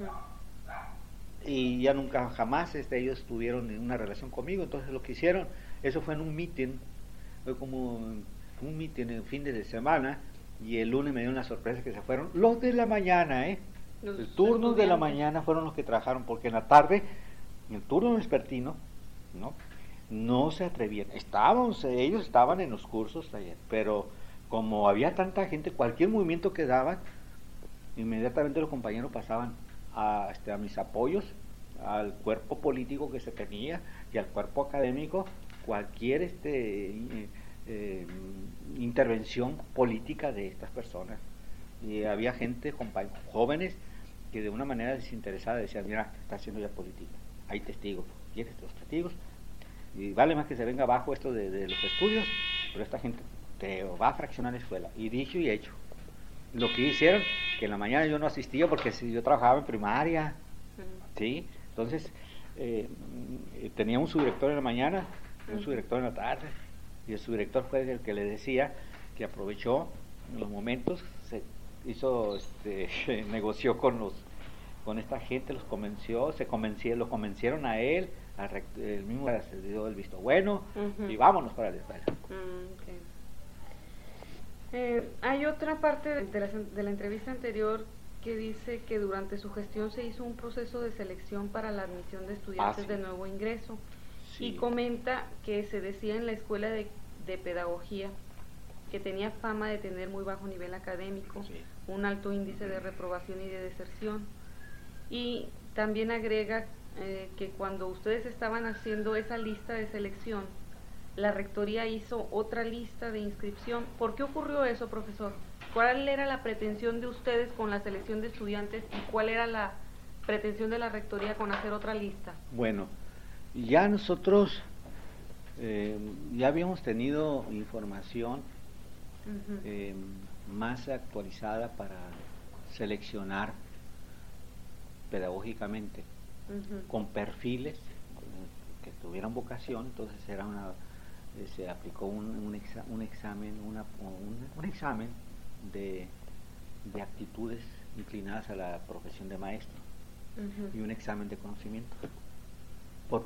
Y ya nunca, jamás ellos tuvieron una relación conmigo. Entonces lo que hicieron, eso fue en un meeting, fue como un meeting en fin de semana, y el lunes me dio una sorpresa que se fueron los de la mañana, los turnos de la mañana fueron los que trabajaron, porque en la tarde, en el turno vespertino, no se atrevían. Ellos estaban en los cursos ayer, pero como había tanta gente, cualquier movimiento que daban, inmediatamente los compañeros pasaban a mis apoyos, al cuerpo político que se tenía y al cuerpo académico, cualquier intervención política de estas personas. Y había gente, jóvenes, que de una manera desinteresada decían: mira, está haciendo ya política, hay testigos, ¿quieres los testigos? Y vale más que se venga abajo esto de los estudios, pero esta gente te va a fraccionar la escuela. Y dicho y hecho. Lo que hicieron, que en la mañana yo no asistía porque yo trabajaba en primaria, ¿sí? Entonces, tenía un subdirector en la mañana, un subdirector en la tarde, y el subdirector fue el que le decía que aprovechó los momentos, negoció con esta gente, los convencieron a él, el mismo se dio el visto bueno, y vámonos para la escuela. Hay otra parte de la entrevista anterior que dice que durante su gestión se hizo un proceso de selección para la admisión de estudiantes de nuevo ingreso, y comenta que se decía en la escuela de pedagogía que tenía fama de tener muy bajo nivel académico, un alto índice de reprobación y de deserción, y también agrega que cuando ustedes estaban haciendo esa lista de selección, la rectoría hizo otra lista de inscripción. ¿Por qué ocurrió eso, profesor? ¿Cuál era la pretensión de ustedes con la selección de estudiantes y cuál era la pretensión de la rectoría con hacer otra lista? Bueno, ya nosotros ya habíamos tenido información más actualizada para seleccionar pedagógicamente, con perfiles que tuvieran vocación. Entonces se aplicó un examen de actitudes inclinadas a la profesión de maestro, y un examen de conocimiento. Por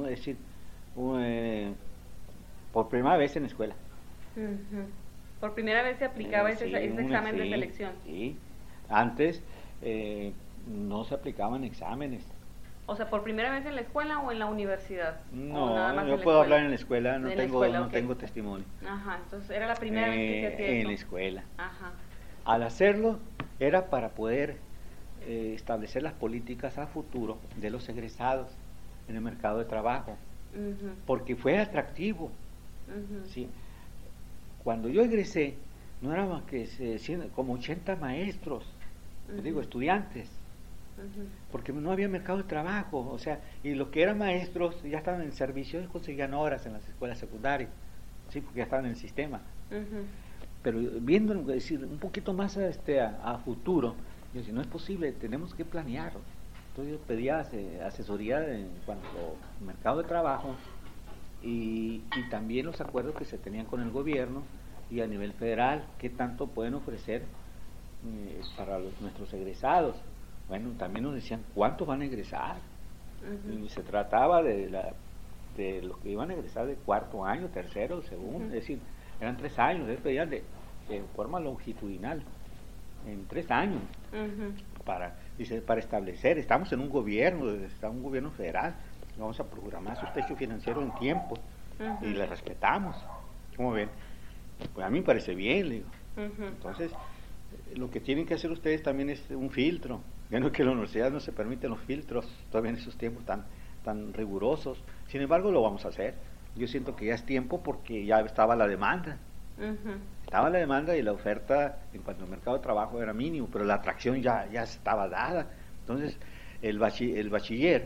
primera vez en la escuela. Por primera vez se aplicaba ese examen de selección. Sí, antes no se aplicaban exámenes. O sea, ¿por primera vez en la escuela o en la universidad? No, yo puedo hablar en la escuela, no tengo testimonio. Ajá, entonces era la primera vez que se hacía eso. En la escuela. Ajá. Al hacerlo, era para poder establecer las políticas a futuro de los egresados en el mercado de trabajo, porque fue atractivo. ¿Sí? Cuando yo egresé, no era más que como 80 maestros, estudiantes, porque no había mercado de trabajo, o sea, y los que eran maestros ya estaban en servicio y conseguían horas en las escuelas secundarias, sí, porque ya estaban en el sistema. Pero viendo, decir, un poquito más a futuro, yo decía, no es posible, tenemos que planearlo. Entonces yo pedía asesoría en cuanto al mercado de trabajo y también los acuerdos que se tenían con el gobierno y a nivel federal, qué tanto pueden ofrecer para nuestros egresados. Bueno, también nos decían cuántos van a egresar. Y se trataba de los que iban a egresar de cuarto año, tercero, segundo, es decir, eran 3 años, pedían de forma longitudinal, en 3 años, para establecer, estamos en un gobierno federal, vamos a programar su techo financiero en tiempo, y le respetamos. ¿Cómo ven? Pues a mí me parece bien, le digo. Entonces, lo que tienen que hacer ustedes también es un filtro. Bueno, que en la universidad no se permiten los filtros todavía en esos tiempos tan rigurosos. Sin embargo, lo vamos a hacer. Yo siento que ya es tiempo porque ya estaba la demanda. Estaba la demanda y la oferta en cuanto al mercado de trabajo era mínimo, pero la atracción ya estaba dada. Entonces, el bachiller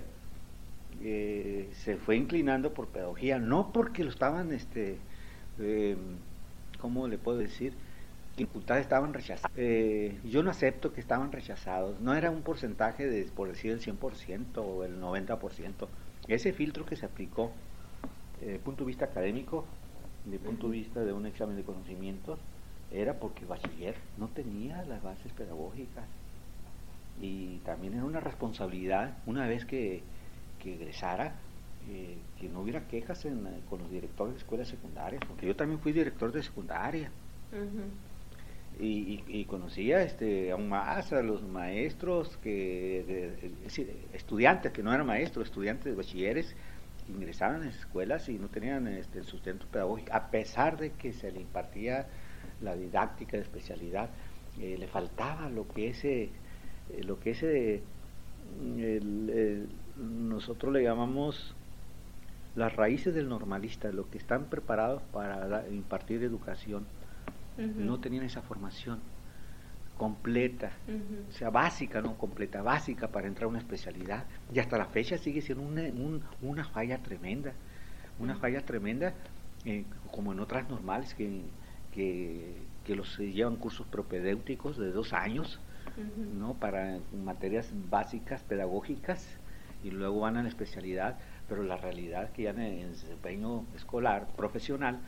se fue inclinando por pedagogía, no porque lo estaban, ¿cómo le puedo decir? Facultades estaban rechazadas. Yo no acepto que estaban rechazados. No era un porcentaje de, por decir, el 100% o el 90%. Ese filtro que se aplicó desde el punto de vista académico, desde el punto de vista de un examen de conocimientos, era porque el bachiller no tenía las bases pedagógicas, y también era una responsabilidad, una vez que egresara, que no hubiera quejas con los directores de escuelas secundarias, porque yo también fui director de secundaria. Y conocía aún más a los maestros estudiantes que no eran maestros, estudiantes de bachilleres que ingresaban en escuelas y no tenían el sustento pedagógico, a pesar de que se le impartía la didáctica de especialidad. Le faltaba nosotros le llamamos las raíces del normalista, lo que están preparados para impartir educación. No tenían esa formación completa, o sea, básica, no completa, básica para entrar a una especialidad, y hasta la fecha sigue siendo una falla tremenda, como en otras normales que los llevan cursos propedéuticos de 2 años, ¿no? Para materias básicas pedagógicas, y luego van a la especialidad, pero la realidad es que ya en el desempeño escolar, profesional,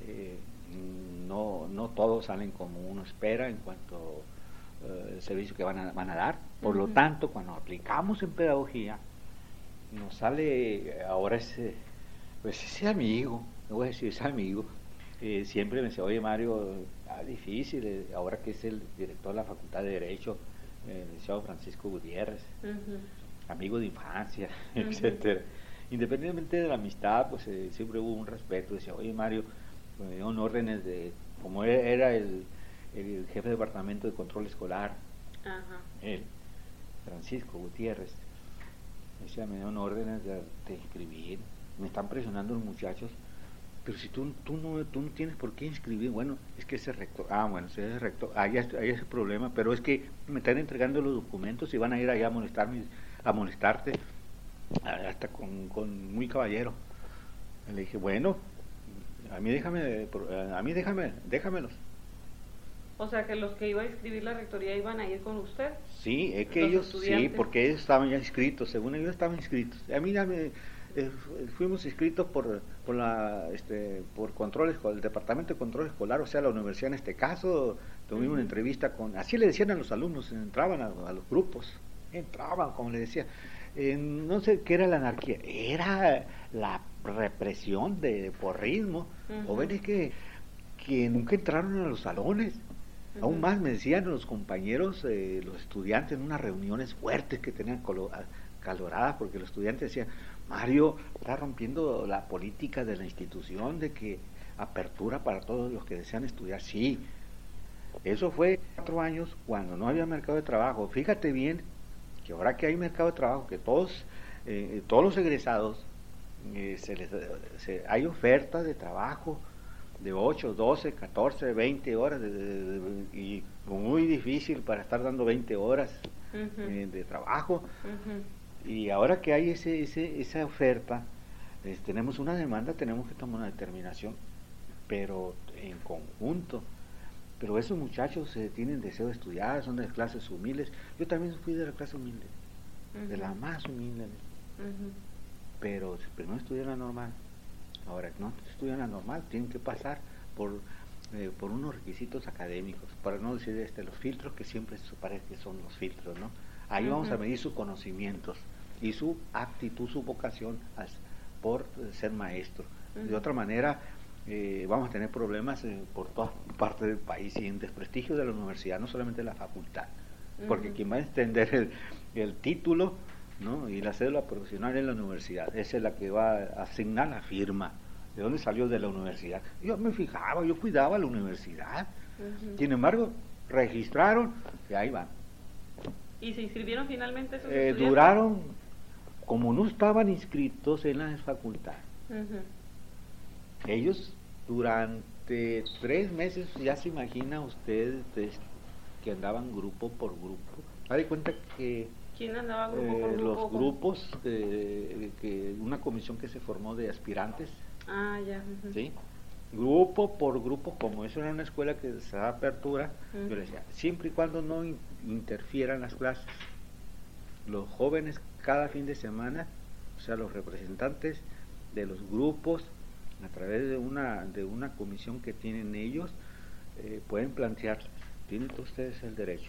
no todos salen como uno espera en cuanto al servicio que van a dar. Por lo tanto, cuando aplicamos en pedagogía, nos sale ahora ese amigo, no voy a decir ese amigo, siempre me dice: oye Mario, difícil, ahora que es el director de la Facultad de Derecho, el licenciado Francisco Gutiérrez, amigo de infancia, etcétera. Independientemente de la amistad, pues siempre hubo un respeto. Decía: oye Mario, me dieron órdenes como era el jefe de departamento de control escolar, él, Francisco Gutiérrez, decía: me dieron órdenes de inscribir, me están presionando los muchachos, pero si tú no tienes por qué inscribir. Bueno, es que ese rector, ese rector, hay ese problema, pero es que me están entregando los documentos y van a ir allá a molestarte, hasta con muy caballero. Le dije: bueno, a mí déjamelos. O sea, que los que iba a inscribir la rectoría iban a ir con usted. Sí, es que ellos, sí, porque ellos estaban ya inscritos, según ellos estaban inscritos. A mí ya fuimos inscritos por control, el departamento de control escolar, o sea, la universidad en este caso. Tuvimos una entrevista así le decían a los alumnos, entraban a los grupos, como le decía. No sé qué era la anarquía, era la represión de porrismo, jóvenes que nunca entraron a los salones. Aún más me decían los compañeros, los estudiantes, en unas reuniones fuertes que tenían caloradas, porque los estudiantes decían: Mario, está rompiendo la política de la institución de que apertura para todos los que desean estudiar. Sí, eso fue 4 años cuando no había mercado de trabajo. Fíjate bien que ahora que hay mercado de trabajo, que todos los egresados, hay ofertas de trabajo de 8, 12, 14, 20 horas, y muy difícil para estar dando 20 horas de trabajo. Y ahora que hay esa oferta, tenemos una demanda, tenemos que tomar una determinación, pero en conjunto. Pero esos muchachos tienen deseo de estudiar, son de clases humildes. Yo también fui de la clase humilde, de la más humilde, pero no estudian la normal. Ahora, no estudian la normal, tienen que pasar por unos requisitos académicos, para no decir los filtros, que siempre se parece que son los filtros, ¿no? Ahí vamos a medir sus conocimientos y su aptitud, su vocación por ser maestro. De otra manera, vamos a tener problemas por todas partes del país, y en desprestigio de la universidad, no solamente de la facultad, porque quien va a extender el título, ¿no?, y la cédula profesional en la universidad, esa es la que va a asignar la firma. ¿De dónde salió? De la universidad. Yo me fijaba, yo cuidaba la universidad. Sin embargo, registraron y ahí van. ¿Y se inscribieron finalmente esos estudiantes? Duraron, como no estaban inscritos en la facultad, ellos durante 3 meses, ya se imagina usted, que andaban grupo por grupo. Haz de cuenta que ¿quién andaba grupo por grupo? Los grupos, una comisión que se formó de aspirantes. Ya. ¿Sí? Grupo por grupo, como eso era una escuela que se da apertura, yo les decía: siempre y cuando no interfieran las clases, los jóvenes cada fin de semana, o sea, los representantes de los grupos, a través de una comisión que tienen ellos, pueden plantear, tienen ustedes el derecho,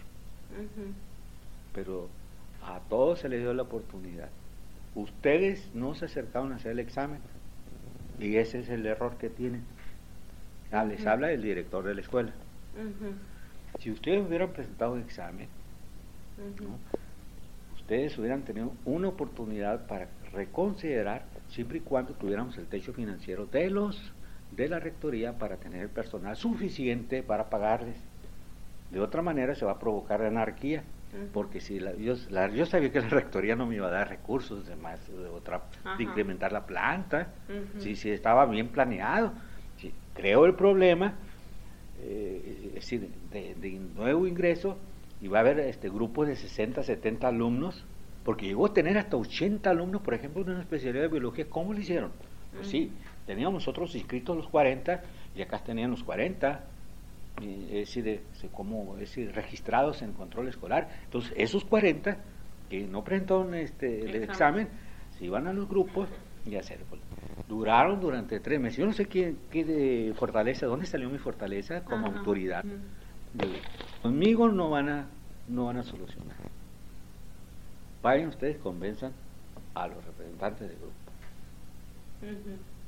pero a todos se les dio la oportunidad. Ustedes no se acercaron a hacer el examen y ese es el error que tienen. Les habla el director de la escuela. Si ustedes hubieran presentado un examen, ¿no?, ustedes hubieran tenido una oportunidad para reconsiderar, siempre y cuando tuviéramos el techo financiero de la rectoría para tener el personal suficiente para pagarles. De otra manera se va a provocar anarquía, porque si yo sabía que la rectoría no me iba a dar recursos de incrementar la planta, si estaba bien planeado. Si creo el problema, es decir, de nuevo ingreso, y va a haber grupos de 60, 70 alumnos, porque llegó a tener hasta 80 alumnos, por ejemplo, en una especialidad de biología. ¿Cómo lo hicieron? Pues sí, teníamos nosotros inscritos los 40, y acá tenían los 40, es decir, registrados en control escolar. Entonces, esos 40 que no presentaron el examen, se iban a los grupos y duraron durante 3 meses. Yo no sé qué de fortaleza, ¿dónde salió mi fortaleza como autoridad? Conmigo no van a solucionar. Vayan ustedes, convenzan a los representantes del grupo.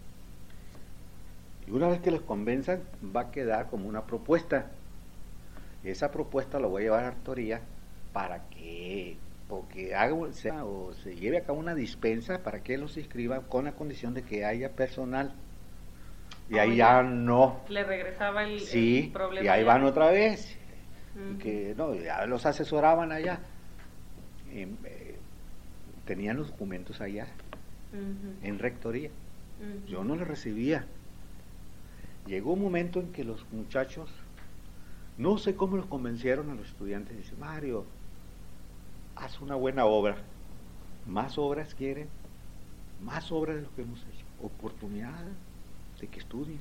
Y una vez que los convenzan, va a quedar como una propuesta. Y esa propuesta la voy a llevar a la rectoría para que, porque se lleve a cabo una dispensa para que los inscriban con la condición de que haya personal. Y ahí ya no. Le regresaba el problema. Y ahí van otra vez. Y que ya los asesoraban allá. Tenían los documentos allá, en rectoría. Yo no los recibía. Llegó un momento en que los muchachos, no sé cómo los convencieron a los estudiantes, dicen: Mario, haz una buena obra. ¿Más obras quieren? Más obras de lo que hemos hecho. Oportunidad de que estudien.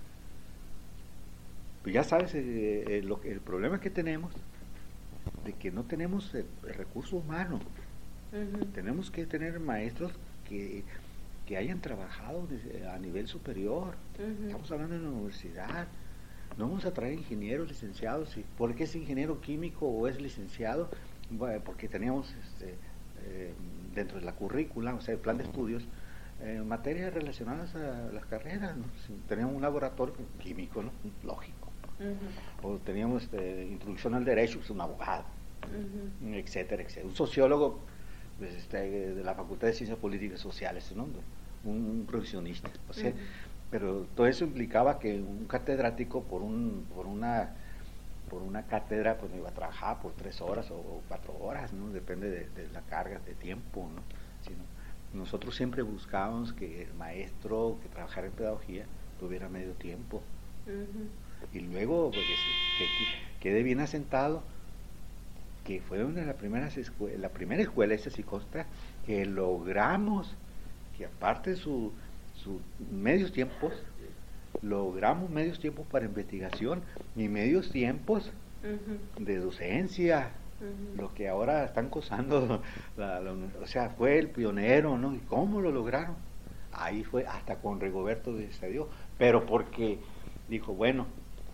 Pues ya sabes, el problema que tenemos, de que no tenemos el recurso humano. Tenemos que tener maestros que hayan trabajado a nivel superior. Estamos hablando de la universidad. No vamos a traer ingenieros licenciados. ¿Por qué es ingeniero químico o es licenciado? Bueno, porque teníamos dentro de la currícula, o sea, el plan de estudios, materias relacionadas a las carreras, ¿no? Teníamos un laboratorio químico, ¿no? Lógico. O teníamos introducción al derecho, pues un abogado, etcétera, etcétera. Un sociólogo, pues, de la Facultad de Ciencias Políticas y Sociales, ¿no? Un profesionista. O sea, pero todo eso implicaba que un catedrático por una cátedra pues no iba a trabajar por 3 horas o 4 horas, ¿no? Depende de la carga de tiempo, ¿no? Sino, nosotros siempre buscábamos que el maestro que trabajara en pedagogía tuviera medio tiempo. Y luego pues, que quede bien asentado, que fue una de las primeras la primera escuela, esa sí consta, que logramos que aparte de sus medios tiempos, logramos medios tiempos para investigación y medios tiempos de docencia, lo que ahora están acosando o sea, fue el pionero, ¿no? ¿Y cómo lo lograron? Ahí fue, hasta con Rigoberto de Estadio, pero porque dijo, bueno,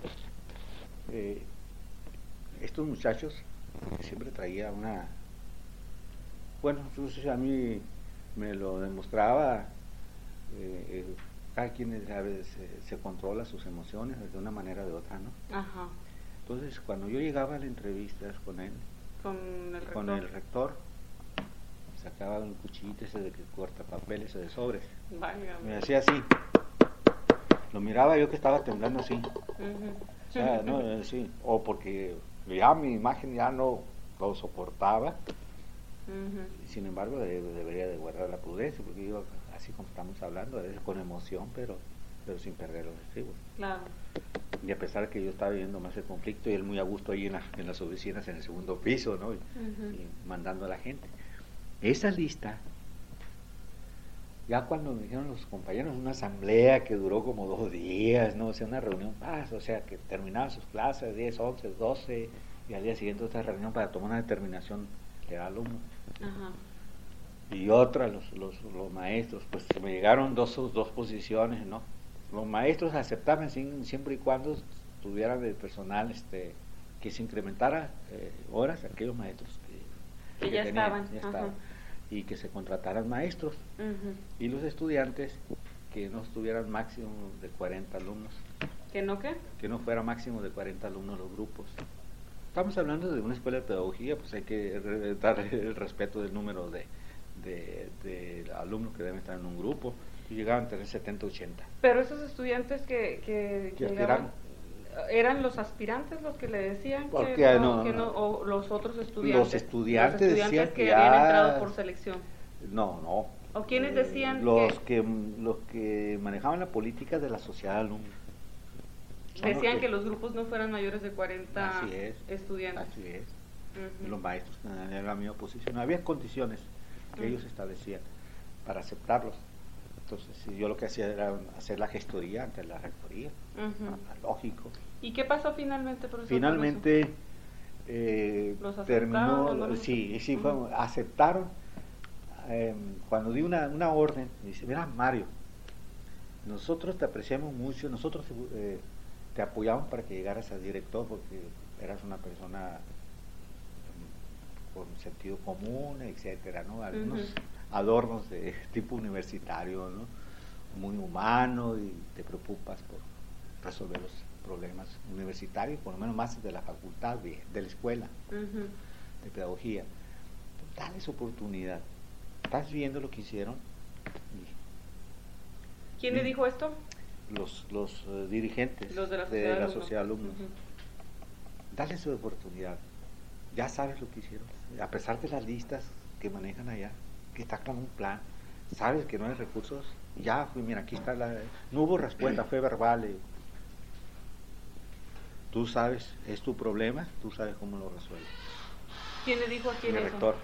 estos muchachos, que siempre traía bueno, entonces a mí me lo demostraba, cada quien se controla sus emociones de una manera o de otra, ¿no? Entonces, cuando yo llegaba a las entrevistas con él, con el rector, sacaba un cuchillito ese de que corta papeles, ese de sobres. Válgame. Me hacía así. Lo miraba yo que estaba temblando así. O sea, no, sí. O porque ya mi imagen ya no lo soportaba. Sin embargo, debería de guardar la prudencia, porque yo, así como estamos hablando, a veces con emoción, pero sin perder los estribos. Claro. Y a pesar de que yo estaba viviendo más el conflicto y él muy a gusto ahí en las oficinas en el segundo piso, ¿no? Y mandando a la gente. Esa lista, ya cuando me dijeron los compañeros, una asamblea que duró como 2 días, ¿no? O sea, una reunión, o sea, que terminaban sus clases, 10, 11, 12, y al día siguiente otra reunión para tomar una determinación de alumno. Y otra, los maestros, pues me llegaron dos posiciones, ¿no? Los maestros aceptaban siempre y cuando tuvieran el personal, que se incrementara horas a aquellos maestros que ya tenían, estaban. Y que se contrataran maestros, y los estudiantes que no estuvieran máximo de 40 alumnos. ¿Que no qué? Que no fuera máximo de 40 alumnos los grupos. Estamos hablando de una escuela de pedagogía, pues hay que dar el respeto del número de alumnos que deben estar en un grupo, y llegaban a tener 70, 80. Pero esos estudiantes que llegaban, ¿eran los aspirantes los que le decían que no, o los otros estudiantes? Los estudiantes decían que habían entrado por selección. No. ¿O quiénes decían los que manejaban la política de la sociedad de alumnos? Decían que los grupos no fueran mayores de 40 estudiantes. Así es. Los maestros tenían la misma posición. Había condiciones que ellos establecían para aceptarlos. Entonces, yo lo que hacía era hacer la gestoría ante la rectoría. Lógico. ¿Y qué pasó finalmente, profesor? Finalmente ¿Los terminó, sí, aceptaron. Cuando di una orden, me dice: mira, Mario, nosotros te apreciamos mucho, nosotros te apoyamos para que llegaras a director, porque eras una persona con sentido común, etcétera, ¿no? Algunos adornos de tipo universitario, ¿no? Muy humano, y te preocupas por resolver los problemas universitarios, por lo menos más de la facultad, de la escuela de pedagogía. Dales oportunidad. ¿Estás viendo lo que hicieron? ¿Quién le dijo esto? Los dirigentes los de la sociedad de alumnos. Dale su oportunidad. Ya sabes lo que hicieron, a pesar de las listas que manejan allá, que está con un plan, sabes que no hay recursos, ya, mira, aquí está no hubo respuesta, fue verbal. Tú sabes, es tu problema, tú sabes cómo lo resuelves. ¿Quién le dijo a quién el eso? rector.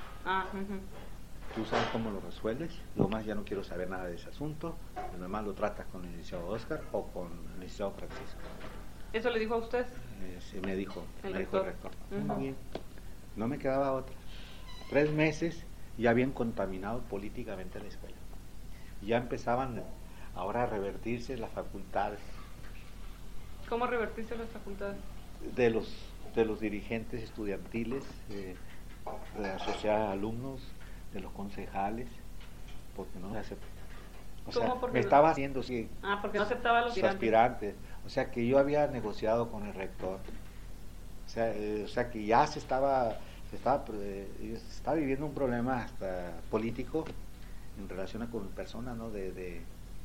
Tú sabes cómo lo resuelves, lo más ya no quiero saber nada de ese asunto, lo demás lo tratas con el licenciado Oscar o con el licenciado Francisco. ¿Eso le dijo a usted? Sí, me dijo el rector. Muy bien, no me quedaba otra. 3 meses ya habían contaminado políticamente la escuela. Ya empezaban ahora a revertirse las facultades. ¿Cómo revertirse las facultades? De los dirigentes estudiantiles, de la sociedad de alumnos, de los concejales, porque no se aceptó. O sea, me estaba haciendo sí, porque no aceptaba a los aspirantes. O sea, que yo había negociado con el rector. O sea que ya se estaba viviendo un problema hasta político en relación con personas, ¿no? De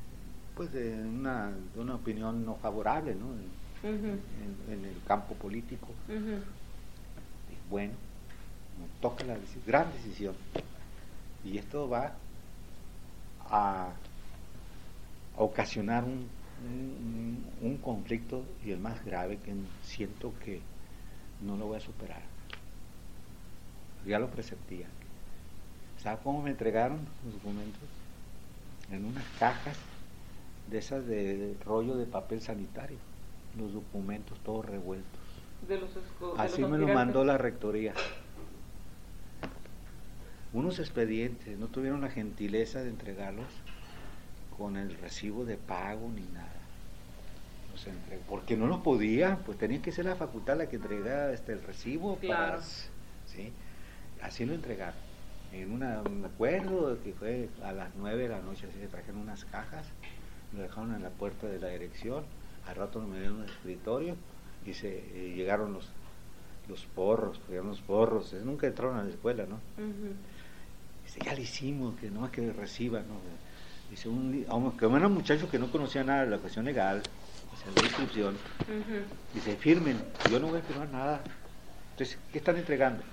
una opinión no favorable, ¿no? En el campo político. Y bueno, nos toca la gran decisión. Y esto va a ocasionar un conflicto, y el más grave, que siento que no lo voy a superar. Ya lo presentía. ¿Sabes cómo me entregaron los documentos? En unas cajas de esas de rollo de papel sanitario, los documentos todos revueltos. Así me lo mandó la rectoría. Unos expedientes, no tuvieron la gentileza de entregarlos con el recibo de pago ni nada. Los entregó, porque no los podían, pues tenía que ser la facultad la que entregara el recibo. Claro. ¿Sí? Así lo entregaron. Me acuerdo que fue a las 9 de la noche, así se trajeron unas cajas, lo dejaron en la puerta de la dirección, al rato me dieron un escritorio y llegaron los porros, nunca entraron a la escuela, ¿no? Dice, ya le hicimos, que no es que reciba, ¿no? Dice, que un muchacho que no conocía nada de la cuestión legal, la inscripción, dice, firmen, yo no voy a firmar nada. Entonces, ¿qué están entregando?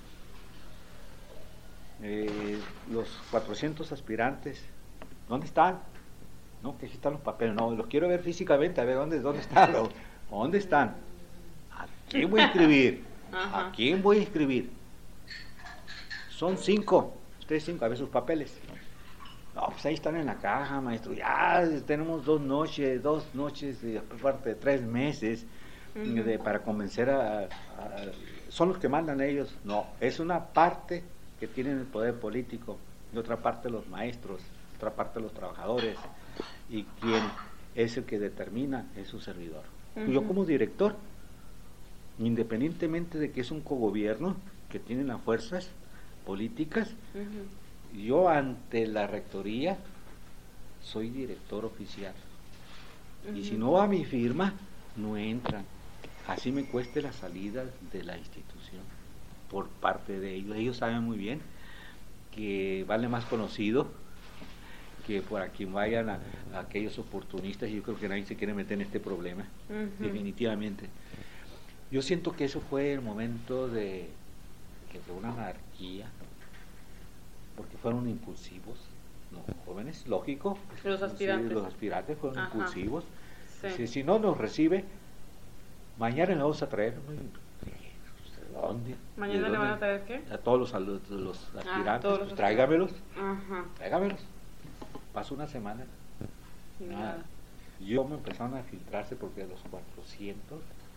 Los 400 aspirantes, ¿dónde están? No, que aquí están los papeles, no, los quiero ver físicamente, a ver dónde están, ¿dónde están? ¿A quién voy a inscribir? ¿A quién voy a inscribir? Son 5, ustedes 5, a ver sus papeles. No, pues ahí están en la caja, maestro, ya tenemos 2 noches, aparte de 3 meses, para convencer son los que mandan ellos. No, es una parte que tienen el poder político, y otra parte los maestros, otra parte los trabajadores, y quien es el que determina es su servidor. Yo como director, independientemente de que es un cogobierno que tiene las fuerzas políticas, yo ante la rectoría soy director oficial. Y si no va mi firma, no entran. Así me cueste la salida de la institución por parte de ellos. Ellos saben muy bien que vale más conocido que por aquí vayan a aquellos oportunistas. Y yo creo que nadie se quiere meter en este problema, definitivamente. Yo siento que eso fue el momento de una anarquía, porque fueron impulsivos los jóvenes, lógico. Los aspirantes. Sí, los aspirantes fueron impulsivos. Sí. Si no nos recibe, mañana le vamos a traer. ¿Dónde? ¿Mañana le van a traer qué? A todos los aspirantes, todos los tráigamelos. Tráigamelos. Pasó una semana. Nada. Yo me empezaron a filtrarse porque de los 400,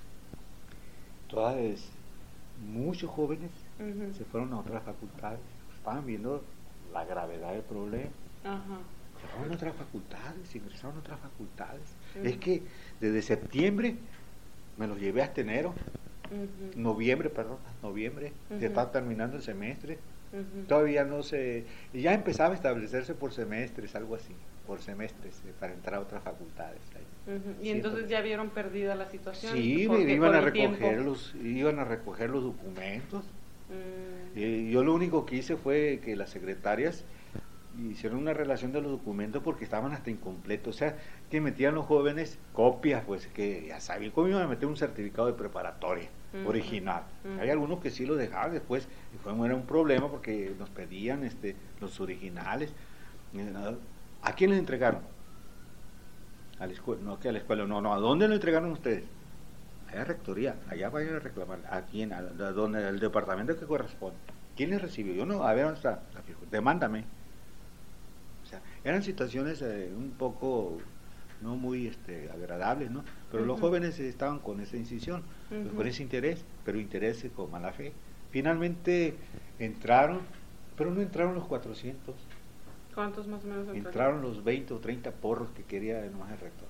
muchos jóvenes se fueron a otras facultades. Estaban viendo la gravedad del problema. Se fueron a otras facultades, ingresaron a otras facultades. Es que desde septiembre me los llevé hasta enero. Noviembre, ya estaba terminando el semestre. Todavía no se... Ya empezaba a establecerse por semestres, algo así, por semestres, para entrar a otras facultades. Y entonces ya vieron perdida la situación. Sí, iban a recoger los documentos. Yo lo único que hice fue que las secretarias hicieron una relación de los documentos porque estaban hasta incompletos, o sea, que metían los jóvenes copias, pues que ya sabían cómo iban a meter un certificado de preparatoria original. Hay algunos que sí lo dejaban después, y era un problema porque nos pedían los originales. ¿A quién les entregaron? A la escuela, no, que a la escuela, no, ¿a dónde lo entregaron ustedes? A la rectoría, allá vayan a reclamar, ¿a quién? Al departamento que corresponde. ¿Quién les recibió? Yo no, a ver, ¿dónde está? Demándame. O sea, eran situaciones un poco no muy agradables, ¿no? Pero los jóvenes estaban con esa incisión, con ese interés, pero interés con mala fe. Finalmente entraron, pero no entraron los 400. ¿Cuántos más o menos entraron? Entraron los 20 o 30 porros que quería nomás el rector.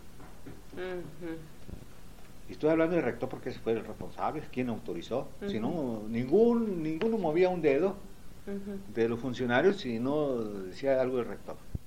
Y estoy hablando del rector porque ese fue el responsable, quien autorizó. Si no, ninguno movía un dedo de los funcionarios si no decía algo del rector.